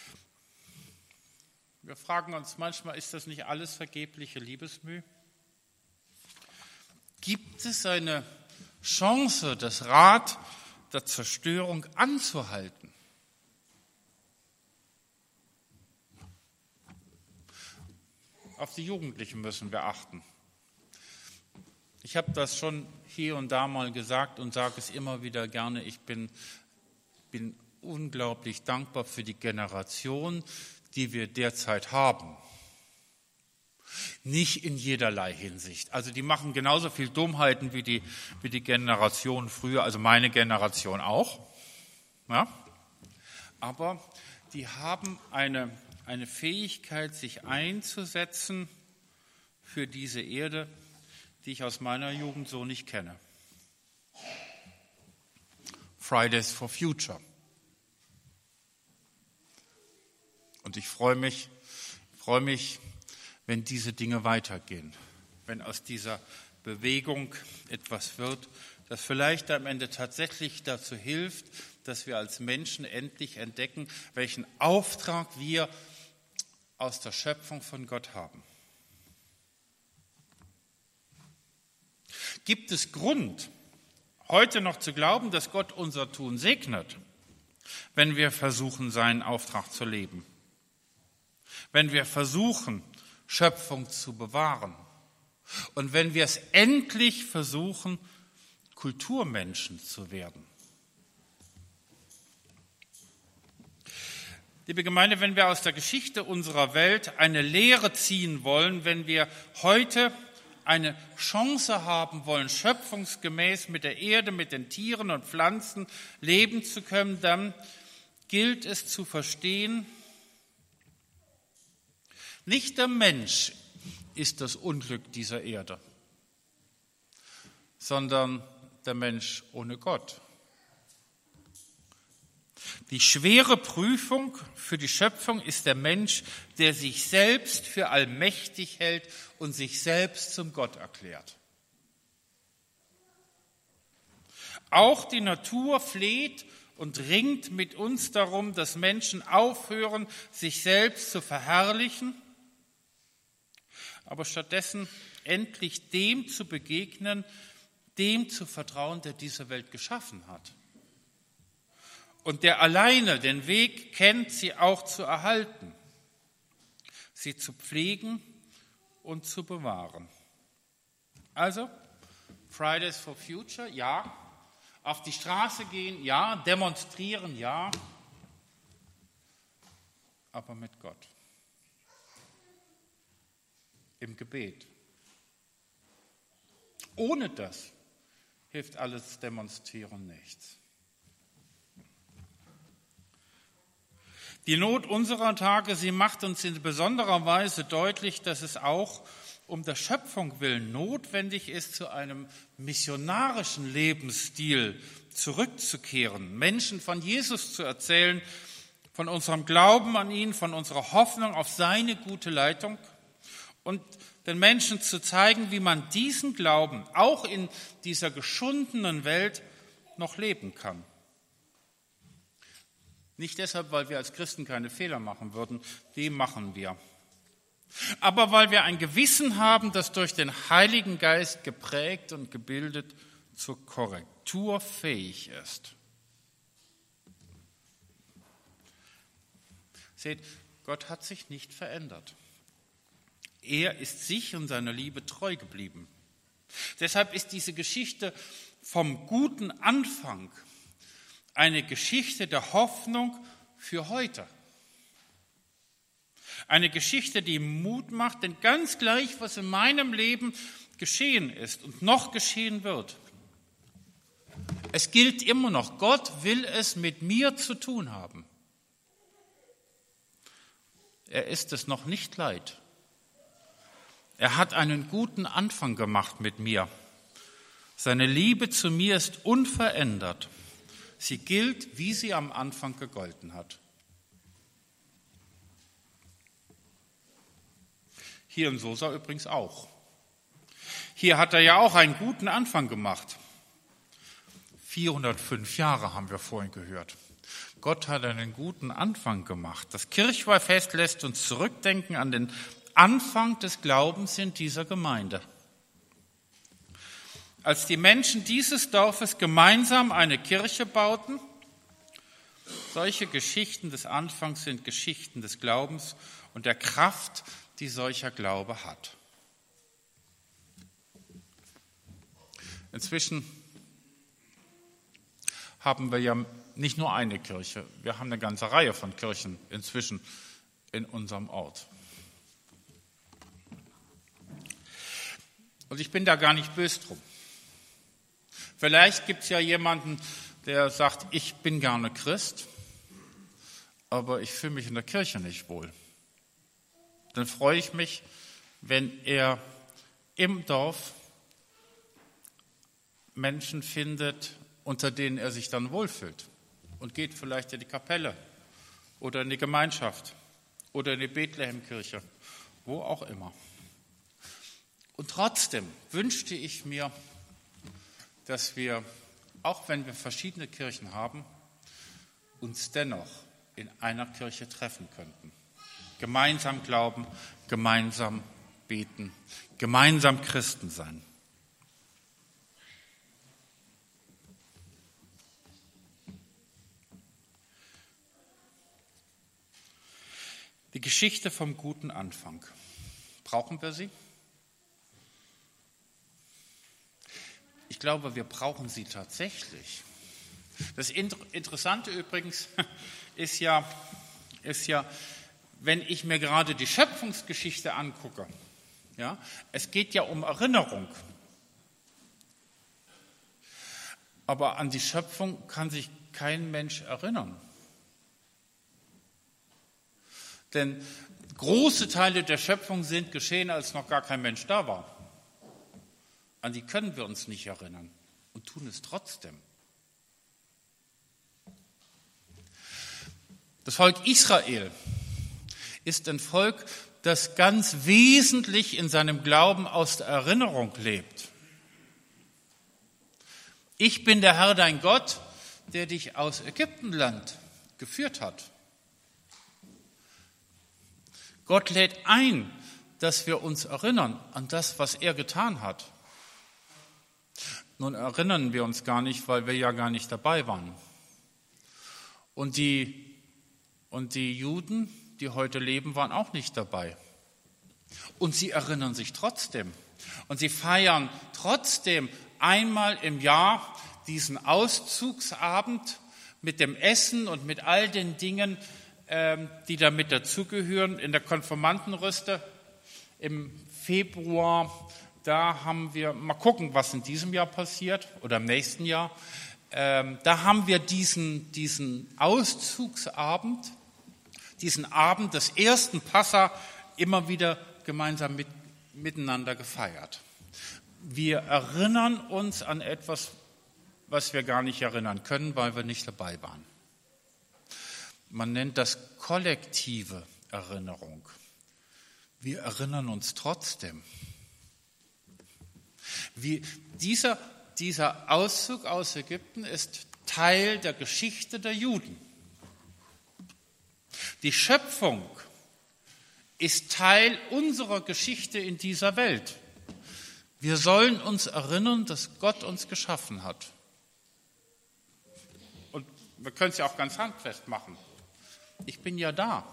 Wir fragen uns manchmal, ist das nicht alles vergebliche Liebesmüh? Gibt es eine Chance, das Rad der Zerstörung anzuhalten? Auf die Jugendlichen müssen wir achten. Ich habe das schon hier und da mal gesagt und sage es immer wieder gerne. Ich bin unglaublich dankbar für die Generation, die wir derzeit haben. Nicht in jederlei Hinsicht. Also die machen genauso viel Dummheiten wie die Generation früher, also meine Generation auch. Ja? Aber die haben eine Fähigkeit, sich einzusetzen für diese Erde, die ich aus meiner Jugend so nicht kenne. Fridays for Future. Und ich freue mich, wenn diese Dinge weitergehen, wenn aus dieser Bewegung etwas wird, das vielleicht am Ende tatsächlich dazu hilft, dass wir als Menschen endlich entdecken, welchen Auftrag wir aus der Schöpfung von Gott haben. Gibt es Grund, heute noch zu glauben, dass Gott unser Tun segnet, wenn wir versuchen, seinen Auftrag zu leben? Wenn wir versuchen, Schöpfung zu bewahren? Und wenn wir es endlich versuchen, Kulturmenschen zu werden? Liebe Gemeinde, wenn wir aus der Geschichte unserer Welt eine Lehre ziehen wollen, wenn wir heute eine Chance haben wollen, schöpfungsgemäß mit der Erde, mit den Tieren und Pflanzen leben zu können, dann gilt es zu verstehen, nicht der Mensch ist das Unglück dieser Erde, sondern der Mensch ohne Gott. Die schwere Prüfung für die Schöpfung ist der Mensch, der sich selbst für allmächtig hält und sich selbst zum Gott erklärt. Auch die Natur fleht und ringt mit uns darum, dass Menschen aufhören, sich selbst zu verherrlichen, aber stattdessen endlich dem zu begegnen, dem zu vertrauen, der diese Welt geschaffen hat. Und der alleine den Weg kennt, sie auch zu erhalten, sie zu pflegen und zu bewahren. Also, Fridays for Future, ja. Auf die Straße gehen, ja. Demonstrieren, ja. Aber mit Gott. Im Gebet. Ohne das hilft alles Demonstrieren nichts. Die Not unserer Tage, sie macht uns in besonderer Weise deutlich, dass es auch um der Schöpfung willen notwendig ist, zu einem missionarischen Lebensstil zurückzukehren, Menschen von Jesus zu erzählen, von unserem Glauben an ihn, von unserer Hoffnung auf seine gute Leitung und den Menschen zu zeigen, wie man diesen Glauben auch in dieser geschundenen Welt noch leben kann. Nicht deshalb, weil wir als Christen keine Fehler machen würden, die machen wir. Aber weil wir ein Gewissen haben, das durch den Heiligen Geist geprägt und gebildet zur Korrektur fähig ist. Seht, Gott hat sich nicht verändert. Er ist sich und seiner Liebe treu geblieben. Deshalb ist diese Geschichte vom guten Anfang eine Geschichte der Hoffnung für heute. Eine Geschichte, die Mut macht, denn ganz gleich, was in meinem Leben geschehen ist und noch geschehen wird, es gilt immer noch, Gott will es mit mir zu tun haben. Er ist es noch nicht leid. Er hat einen guten Anfang gemacht mit mir. Seine Liebe zu mir ist unverändert. Sie gilt, wie sie am Anfang gegolten hat. Hier in Sosa übrigens auch. Hier hat er ja auch einen guten Anfang gemacht. 405 Jahre haben wir vorhin gehört. Gott hat einen guten Anfang gemacht. Das Kirchweihfest lässt uns zurückdenken an den Anfang des Glaubens in dieser Gemeinde. Als die Menschen dieses Dorfes gemeinsam eine Kirche bauten, solche Geschichten des Anfangs sind Geschichten des Glaubens und der Kraft, die solcher Glaube hat. Inzwischen haben wir ja nicht nur eine Kirche, wir haben eine ganze Reihe von Kirchen inzwischen in unserem Ort. Und ich bin da gar nicht böse drum. Vielleicht gibt es ja jemanden, der sagt, ich bin gerne Christ, aber ich fühle mich in der Kirche nicht wohl. Dann freue ich mich, wenn er im Dorf Menschen findet, unter denen er sich dann wohlfühlt und geht vielleicht in die Kapelle oder in die Gemeinschaft oder in die Bethlehemkirche, wo auch immer. Und trotzdem wünschte ich mir, dass wir, auch wenn wir verschiedene Kirchen haben, uns dennoch in einer Kirche treffen könnten. Gemeinsam glauben, gemeinsam beten, gemeinsam Christen sein. Die Geschichte vom guten Anfang. Brauchen wir sie? Ich glaube, wir brauchen sie tatsächlich. Das Interessante übrigens ist ja, wenn ich mir gerade die Schöpfungsgeschichte angucke, ja, es geht ja um Erinnerung. Aber an die Schöpfung kann sich kein Mensch erinnern. Denn große Teile der Schöpfung sind geschehen, als noch gar kein Mensch da war. An die können wir uns nicht erinnern und tun es trotzdem. Das Volk Israel ist ein Volk, das ganz wesentlich in seinem Glauben aus der Erinnerung lebt. Ich bin der Herr, dein Gott, der dich aus Ägyptenland geführt hat. Gott lädt ein, dass wir uns erinnern an das, was er getan hat. Nun erinnern wir uns gar nicht, weil wir ja gar nicht dabei waren. Und die Juden, die heute leben, waren auch nicht dabei. Und sie erinnern sich trotzdem. Und sie feiern trotzdem einmal im Jahr diesen Auszugsabend mit dem Essen und mit all den Dingen, die damit dazugehören. In der Konfirmandenrüste im Februar, da haben wir, mal gucken, was in diesem Jahr passiert oder im nächsten Jahr, da haben wir diesen Auszugsabend, diesen Abend des ersten Passa immer wieder gemeinsam miteinander gefeiert. Wir erinnern uns an etwas, was wir gar nicht erinnern können, weil wir nicht dabei waren. Man nennt das kollektive Erinnerung. Wir erinnern uns trotzdem. Dieser Auszug aus Ägypten ist Teil der Geschichte der Juden. Die Schöpfung ist Teil unserer Geschichte in dieser Welt. Wir sollen uns erinnern, dass Gott uns geschaffen hat. Und wir können es ja auch ganz handfest machen. Ich bin ja da.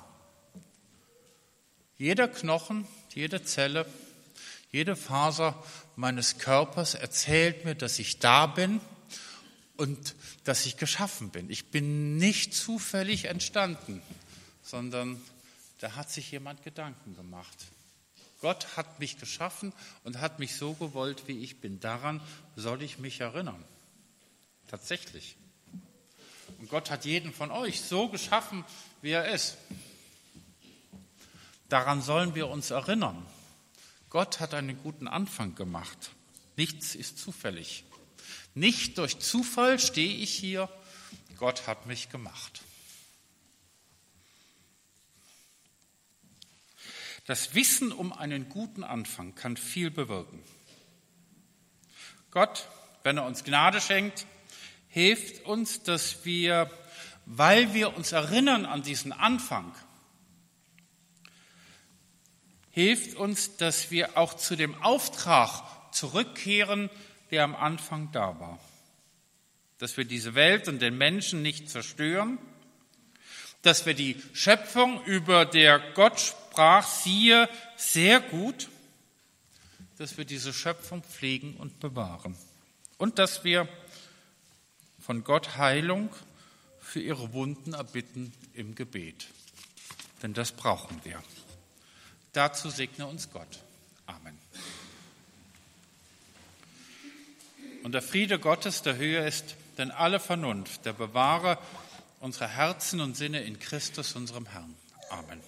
Jeder Knochen, jede Zelle, jede Faser meines Körpers erzählt mir, dass ich da bin und dass ich geschaffen bin. Ich bin nicht zufällig entstanden, sondern da hat sich jemand Gedanken gemacht. Gott hat mich geschaffen und hat mich so gewollt, wie ich bin. Daran soll ich mich erinnern. Tatsächlich. Und Gott hat jeden von euch so geschaffen, wie er ist. Daran sollen wir uns erinnern. Gott hat einen guten Anfang gemacht. Nichts ist zufällig. Nicht durch Zufall stehe ich hier. Gott hat mich gemacht. Das Wissen um einen guten Anfang kann viel bewirken. Gott, wenn er uns Gnade schenkt, hilft uns, dass wir, weil wir uns erinnern an diesen Anfang, hilft uns, dass wir auch zu dem Auftrag zurückkehren, der am Anfang da war. Dass wir diese Welt und den Menschen nicht zerstören, dass wir die Schöpfung, über der Gott sprach, siehe, sehr gut, dass wir diese Schöpfung pflegen und bewahren. Und dass wir von Gott Heilung für ihre Wunden erbitten im Gebet. Denn das brauchen wir. Dazu segne uns Gott. Amen. Und der Friede Gottes, der höher ist denn alle Vernunft, der bewahre unsere Herzen und Sinne in Christus, unserem Herrn. Amen.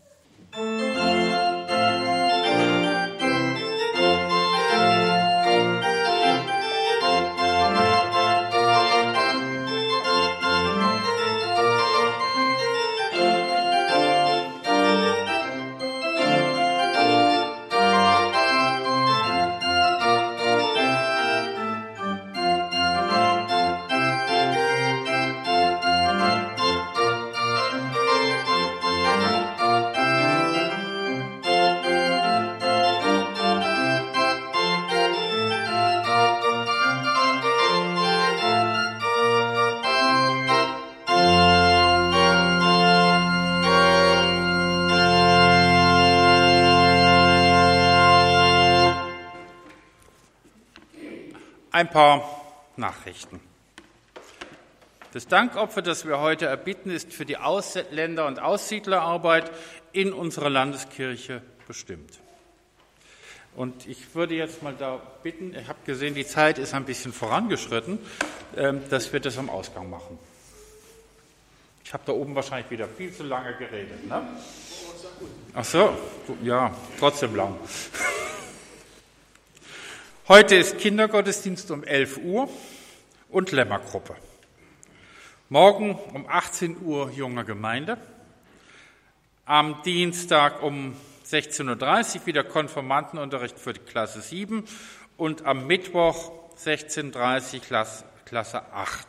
Ein paar Nachrichten. Das Dankopfer, das wir heute erbitten, ist für die Ausländer- und Aussiedlerarbeit in unserer Landeskirche bestimmt. Und ich würde jetzt mal da bitten, ich habe gesehen, die Zeit ist ein bisschen vorangeschritten, dass wir das am Ausgang machen. Ich habe da oben wahrscheinlich wieder viel zu lange geredet, ne? Ach so, ja, trotzdem lang. Heute ist Kindergottesdienst um 11 Uhr und Lämmergruppe. Morgen um 18 Uhr junge Gemeinde. Am Dienstag um 16.30 Uhr wieder Konfirmandenunterricht für die Klasse 7 und am Mittwoch 16.30 Uhr Klasse 8.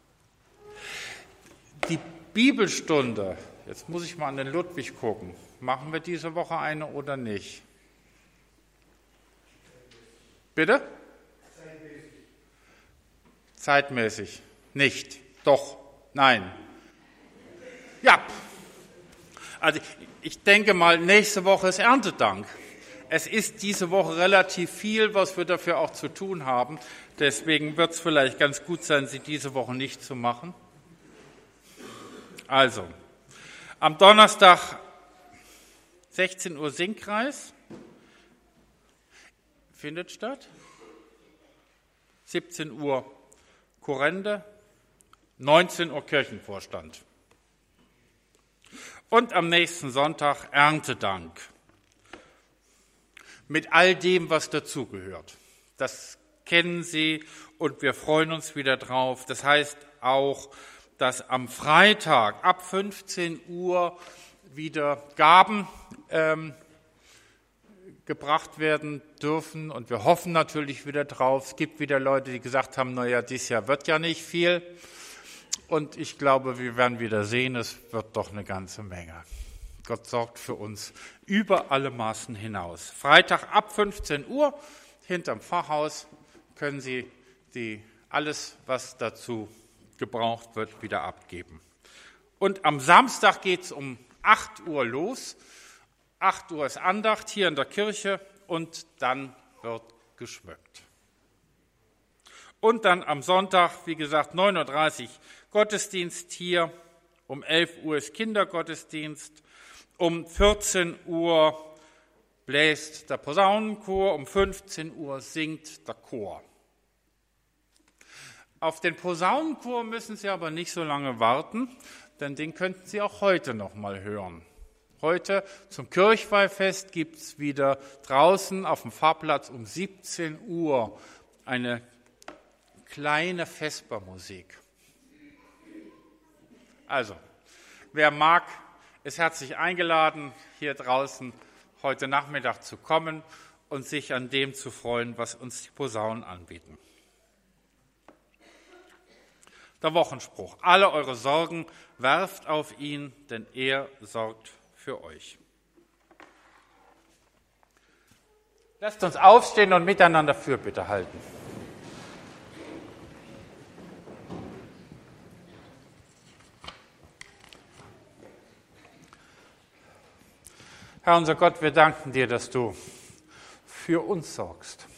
Die Bibelstunde, jetzt muss ich mal an den Ludwig gucken, machen wir diese Woche eine oder nicht? Bitte? Zeitmäßig. Nicht. Doch. Nein. Ja. Also ich denke mal, nächste Woche ist Erntedank. Es ist diese Woche relativ viel, was wir dafür auch zu tun haben. Deswegen wird es vielleicht ganz gut sein, sie diese Woche nicht zu machen. Also, am Donnerstag 16 Uhr Singkreis. Findet statt. 17 Uhr Kurrende, 19 Uhr Kirchenvorstand. Und am nächsten Sonntag Erntedank. Mit all dem, was dazugehört. Das kennen Sie und wir freuen uns wieder drauf. Das heißt auch, dass am Freitag ab 15 Uhr wieder Gaben gebracht werden dürfen und wir hoffen natürlich wieder drauf. Es gibt wieder Leute, die gesagt haben, naja, dieses Jahr wird ja nicht viel und ich glaube, wir werden wieder sehen, es wird doch eine ganze Menge. Gott sorgt für uns über alle Maßen hinaus. Freitag ab 15 Uhr hinterm Pfarrhaus können Sie alles, was dazu gebraucht wird, wieder abgeben. Und am Samstag geht es um 8 Uhr los. 8 Uhr ist Andacht hier in der Kirche und dann wird geschmückt. Und dann am Sonntag, wie gesagt, 9.30 Uhr Gottesdienst hier, um 11 Uhr ist Kindergottesdienst, um 14 Uhr bläst der Posaunenchor, um 15 Uhr singt der Chor. Auf den Posaunenchor müssen Sie aber nicht so lange warten, denn den könnten Sie auch heute noch mal hören. Heute zum Kirchweihfest gibt es wieder draußen auf dem Pfarrplatz um 17 Uhr eine kleine Vespermusik. Also, wer mag, ist herzlich eingeladen, hier draußen heute Nachmittag zu kommen und sich an dem zu freuen, was uns die Posaunen anbieten. Der Wochenspruch: Alle eure Sorgen werft auf ihn, denn er sorgt für euch. Lasst uns aufstehen und miteinander Fürbitte halten. Herr unser Gott, wir danken dir, dass du für uns sorgst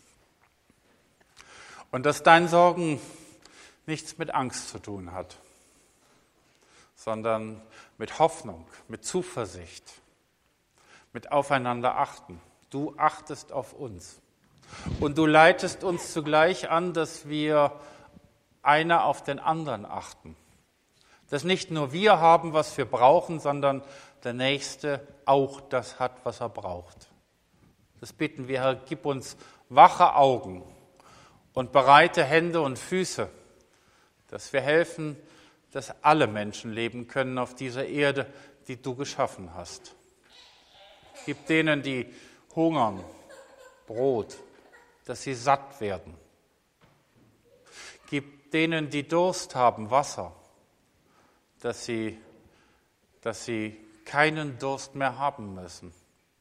und dass dein Sorgen nichts mit Angst zu tun hat, sondern mit Hoffnung, mit Zuversicht, mit Aufeinander achten. Du achtest auf uns und du leitest uns zugleich an, dass wir einer auf den anderen achten. Dass nicht nur wir haben, was wir brauchen, sondern der Nächste auch das hat, was er braucht. Das bitten wir, Herr, gib uns wache Augen und bereite Hände und Füße, dass wir helfen, dass alle Menschen leben können auf dieser Erde, die du geschaffen hast. Gib denen, die hungern, Brot, dass sie satt werden. Gib denen, die Durst haben, Wasser, dass sie keinen Durst mehr haben müssen.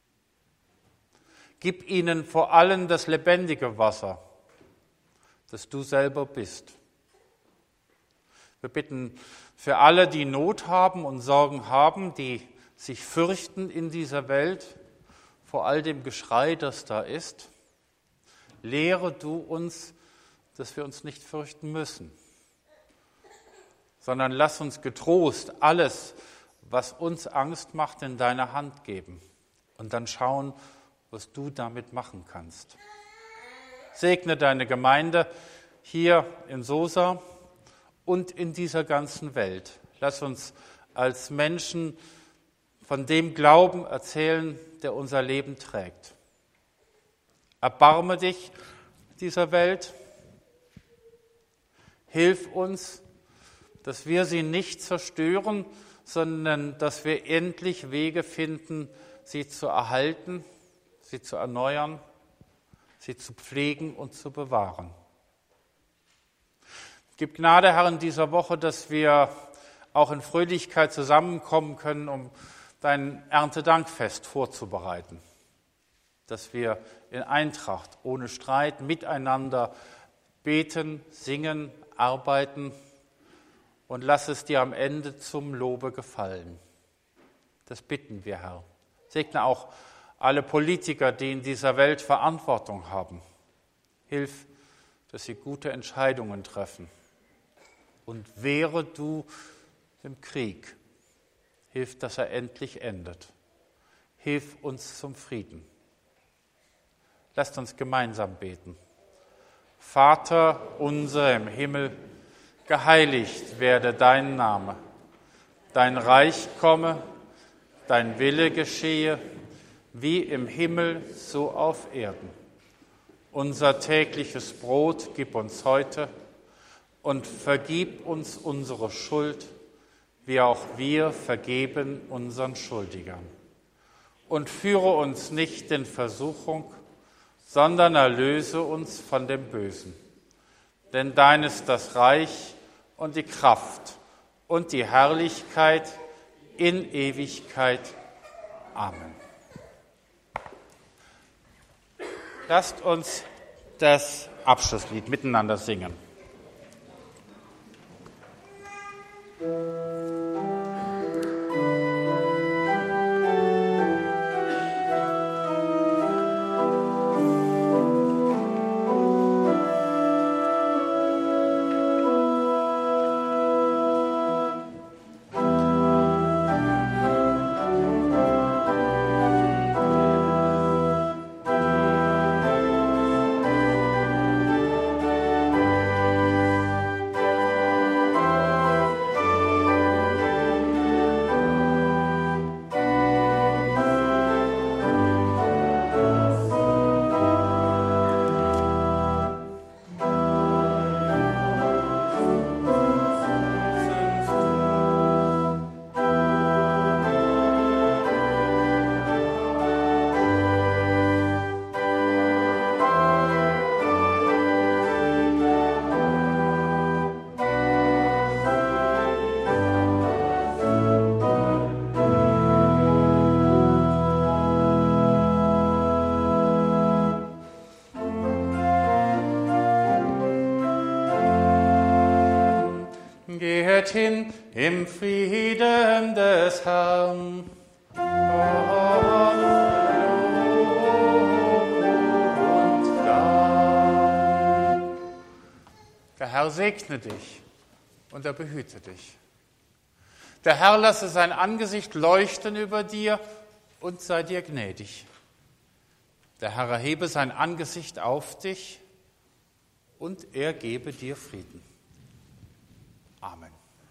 Gib ihnen vor allem das lebendige Wasser, das du selber bist. Wir bitten für alle, die Not haben und Sorgen haben, die sich fürchten in dieser Welt, vor all dem Geschrei, das da ist, lehre du uns, dass wir uns nicht fürchten müssen, sondern lass uns getrost alles, was uns Angst macht, in deine Hand geben und dann schauen, was du damit machen kannst. Segne deine Gemeinde hier in Sosa und in dieser ganzen Welt. Lass uns als Menschen von dem Glauben erzählen, der unser Leben trägt. Erbarme dich dieser Welt. Hilf uns, dass wir sie nicht zerstören, sondern dass wir endlich Wege finden, sie zu erhalten, sie zu erneuern, sie zu pflegen und zu bewahren. Gib Gnade, Herr, in dieser Woche, dass wir auch in Fröhlichkeit zusammenkommen können, um dein Erntedankfest vorzubereiten. Dass wir in Eintracht, ohne Streit, miteinander beten, singen, arbeiten und lass es dir am Ende zum Lobe gefallen. Das bitten wir, Herr. Segne auch alle Politiker, die in dieser Welt Verantwortung haben. Hilf, dass sie gute Entscheidungen treffen. Und wehre du dem Krieg. Hilf, dass er endlich endet. Hilf uns zum Frieden. Lasst uns gemeinsam beten. Vater unser im Himmel, geheiligt werde dein Name. Dein Reich komme, dein Wille geschehe, wie im Himmel, so auf Erden. Unser tägliches Brot gib uns heute und vergib uns unsere Schuld, wie auch wir vergeben unseren Schuldigern. Und führe uns nicht in Versuchung, sondern erlöse uns von dem Bösen. Denn dein ist das Reich und die Kraft und die Herrlichkeit in Ewigkeit. Amen. Lasst uns das Abschlusslied miteinander singen. Geht hin im Frieden des Herrn. Der Herr segne dich und er behüte dich. Der Herr lasse sein Angesicht leuchten über dir und sei dir gnädig. Der Herr erhebe sein Angesicht auf dich und er gebe dir Frieden. Amen.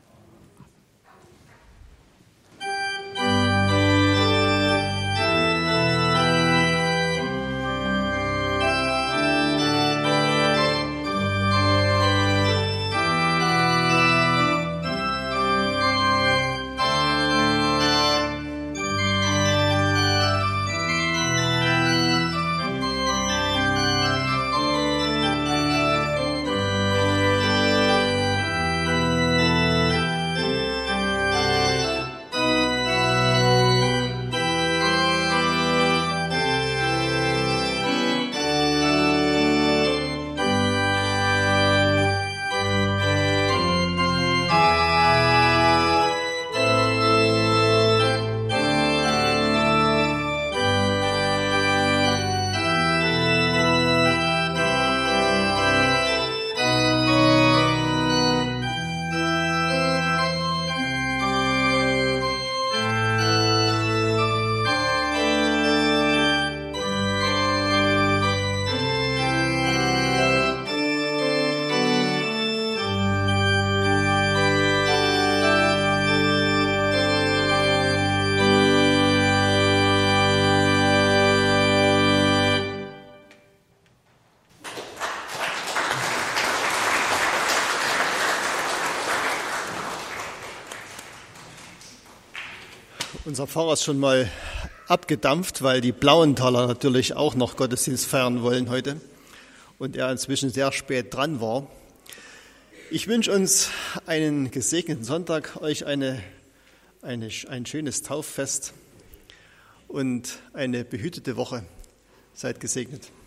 Unser Pfarrer ist schon mal abgedampft, weil die Blauenthaler natürlich auch noch Gottesdienst feiern wollen heute und er inzwischen sehr spät dran war. Ich wünsche uns einen gesegneten Sonntag, euch ein schönes Tauffest und eine behütete Woche. Seid gesegnet.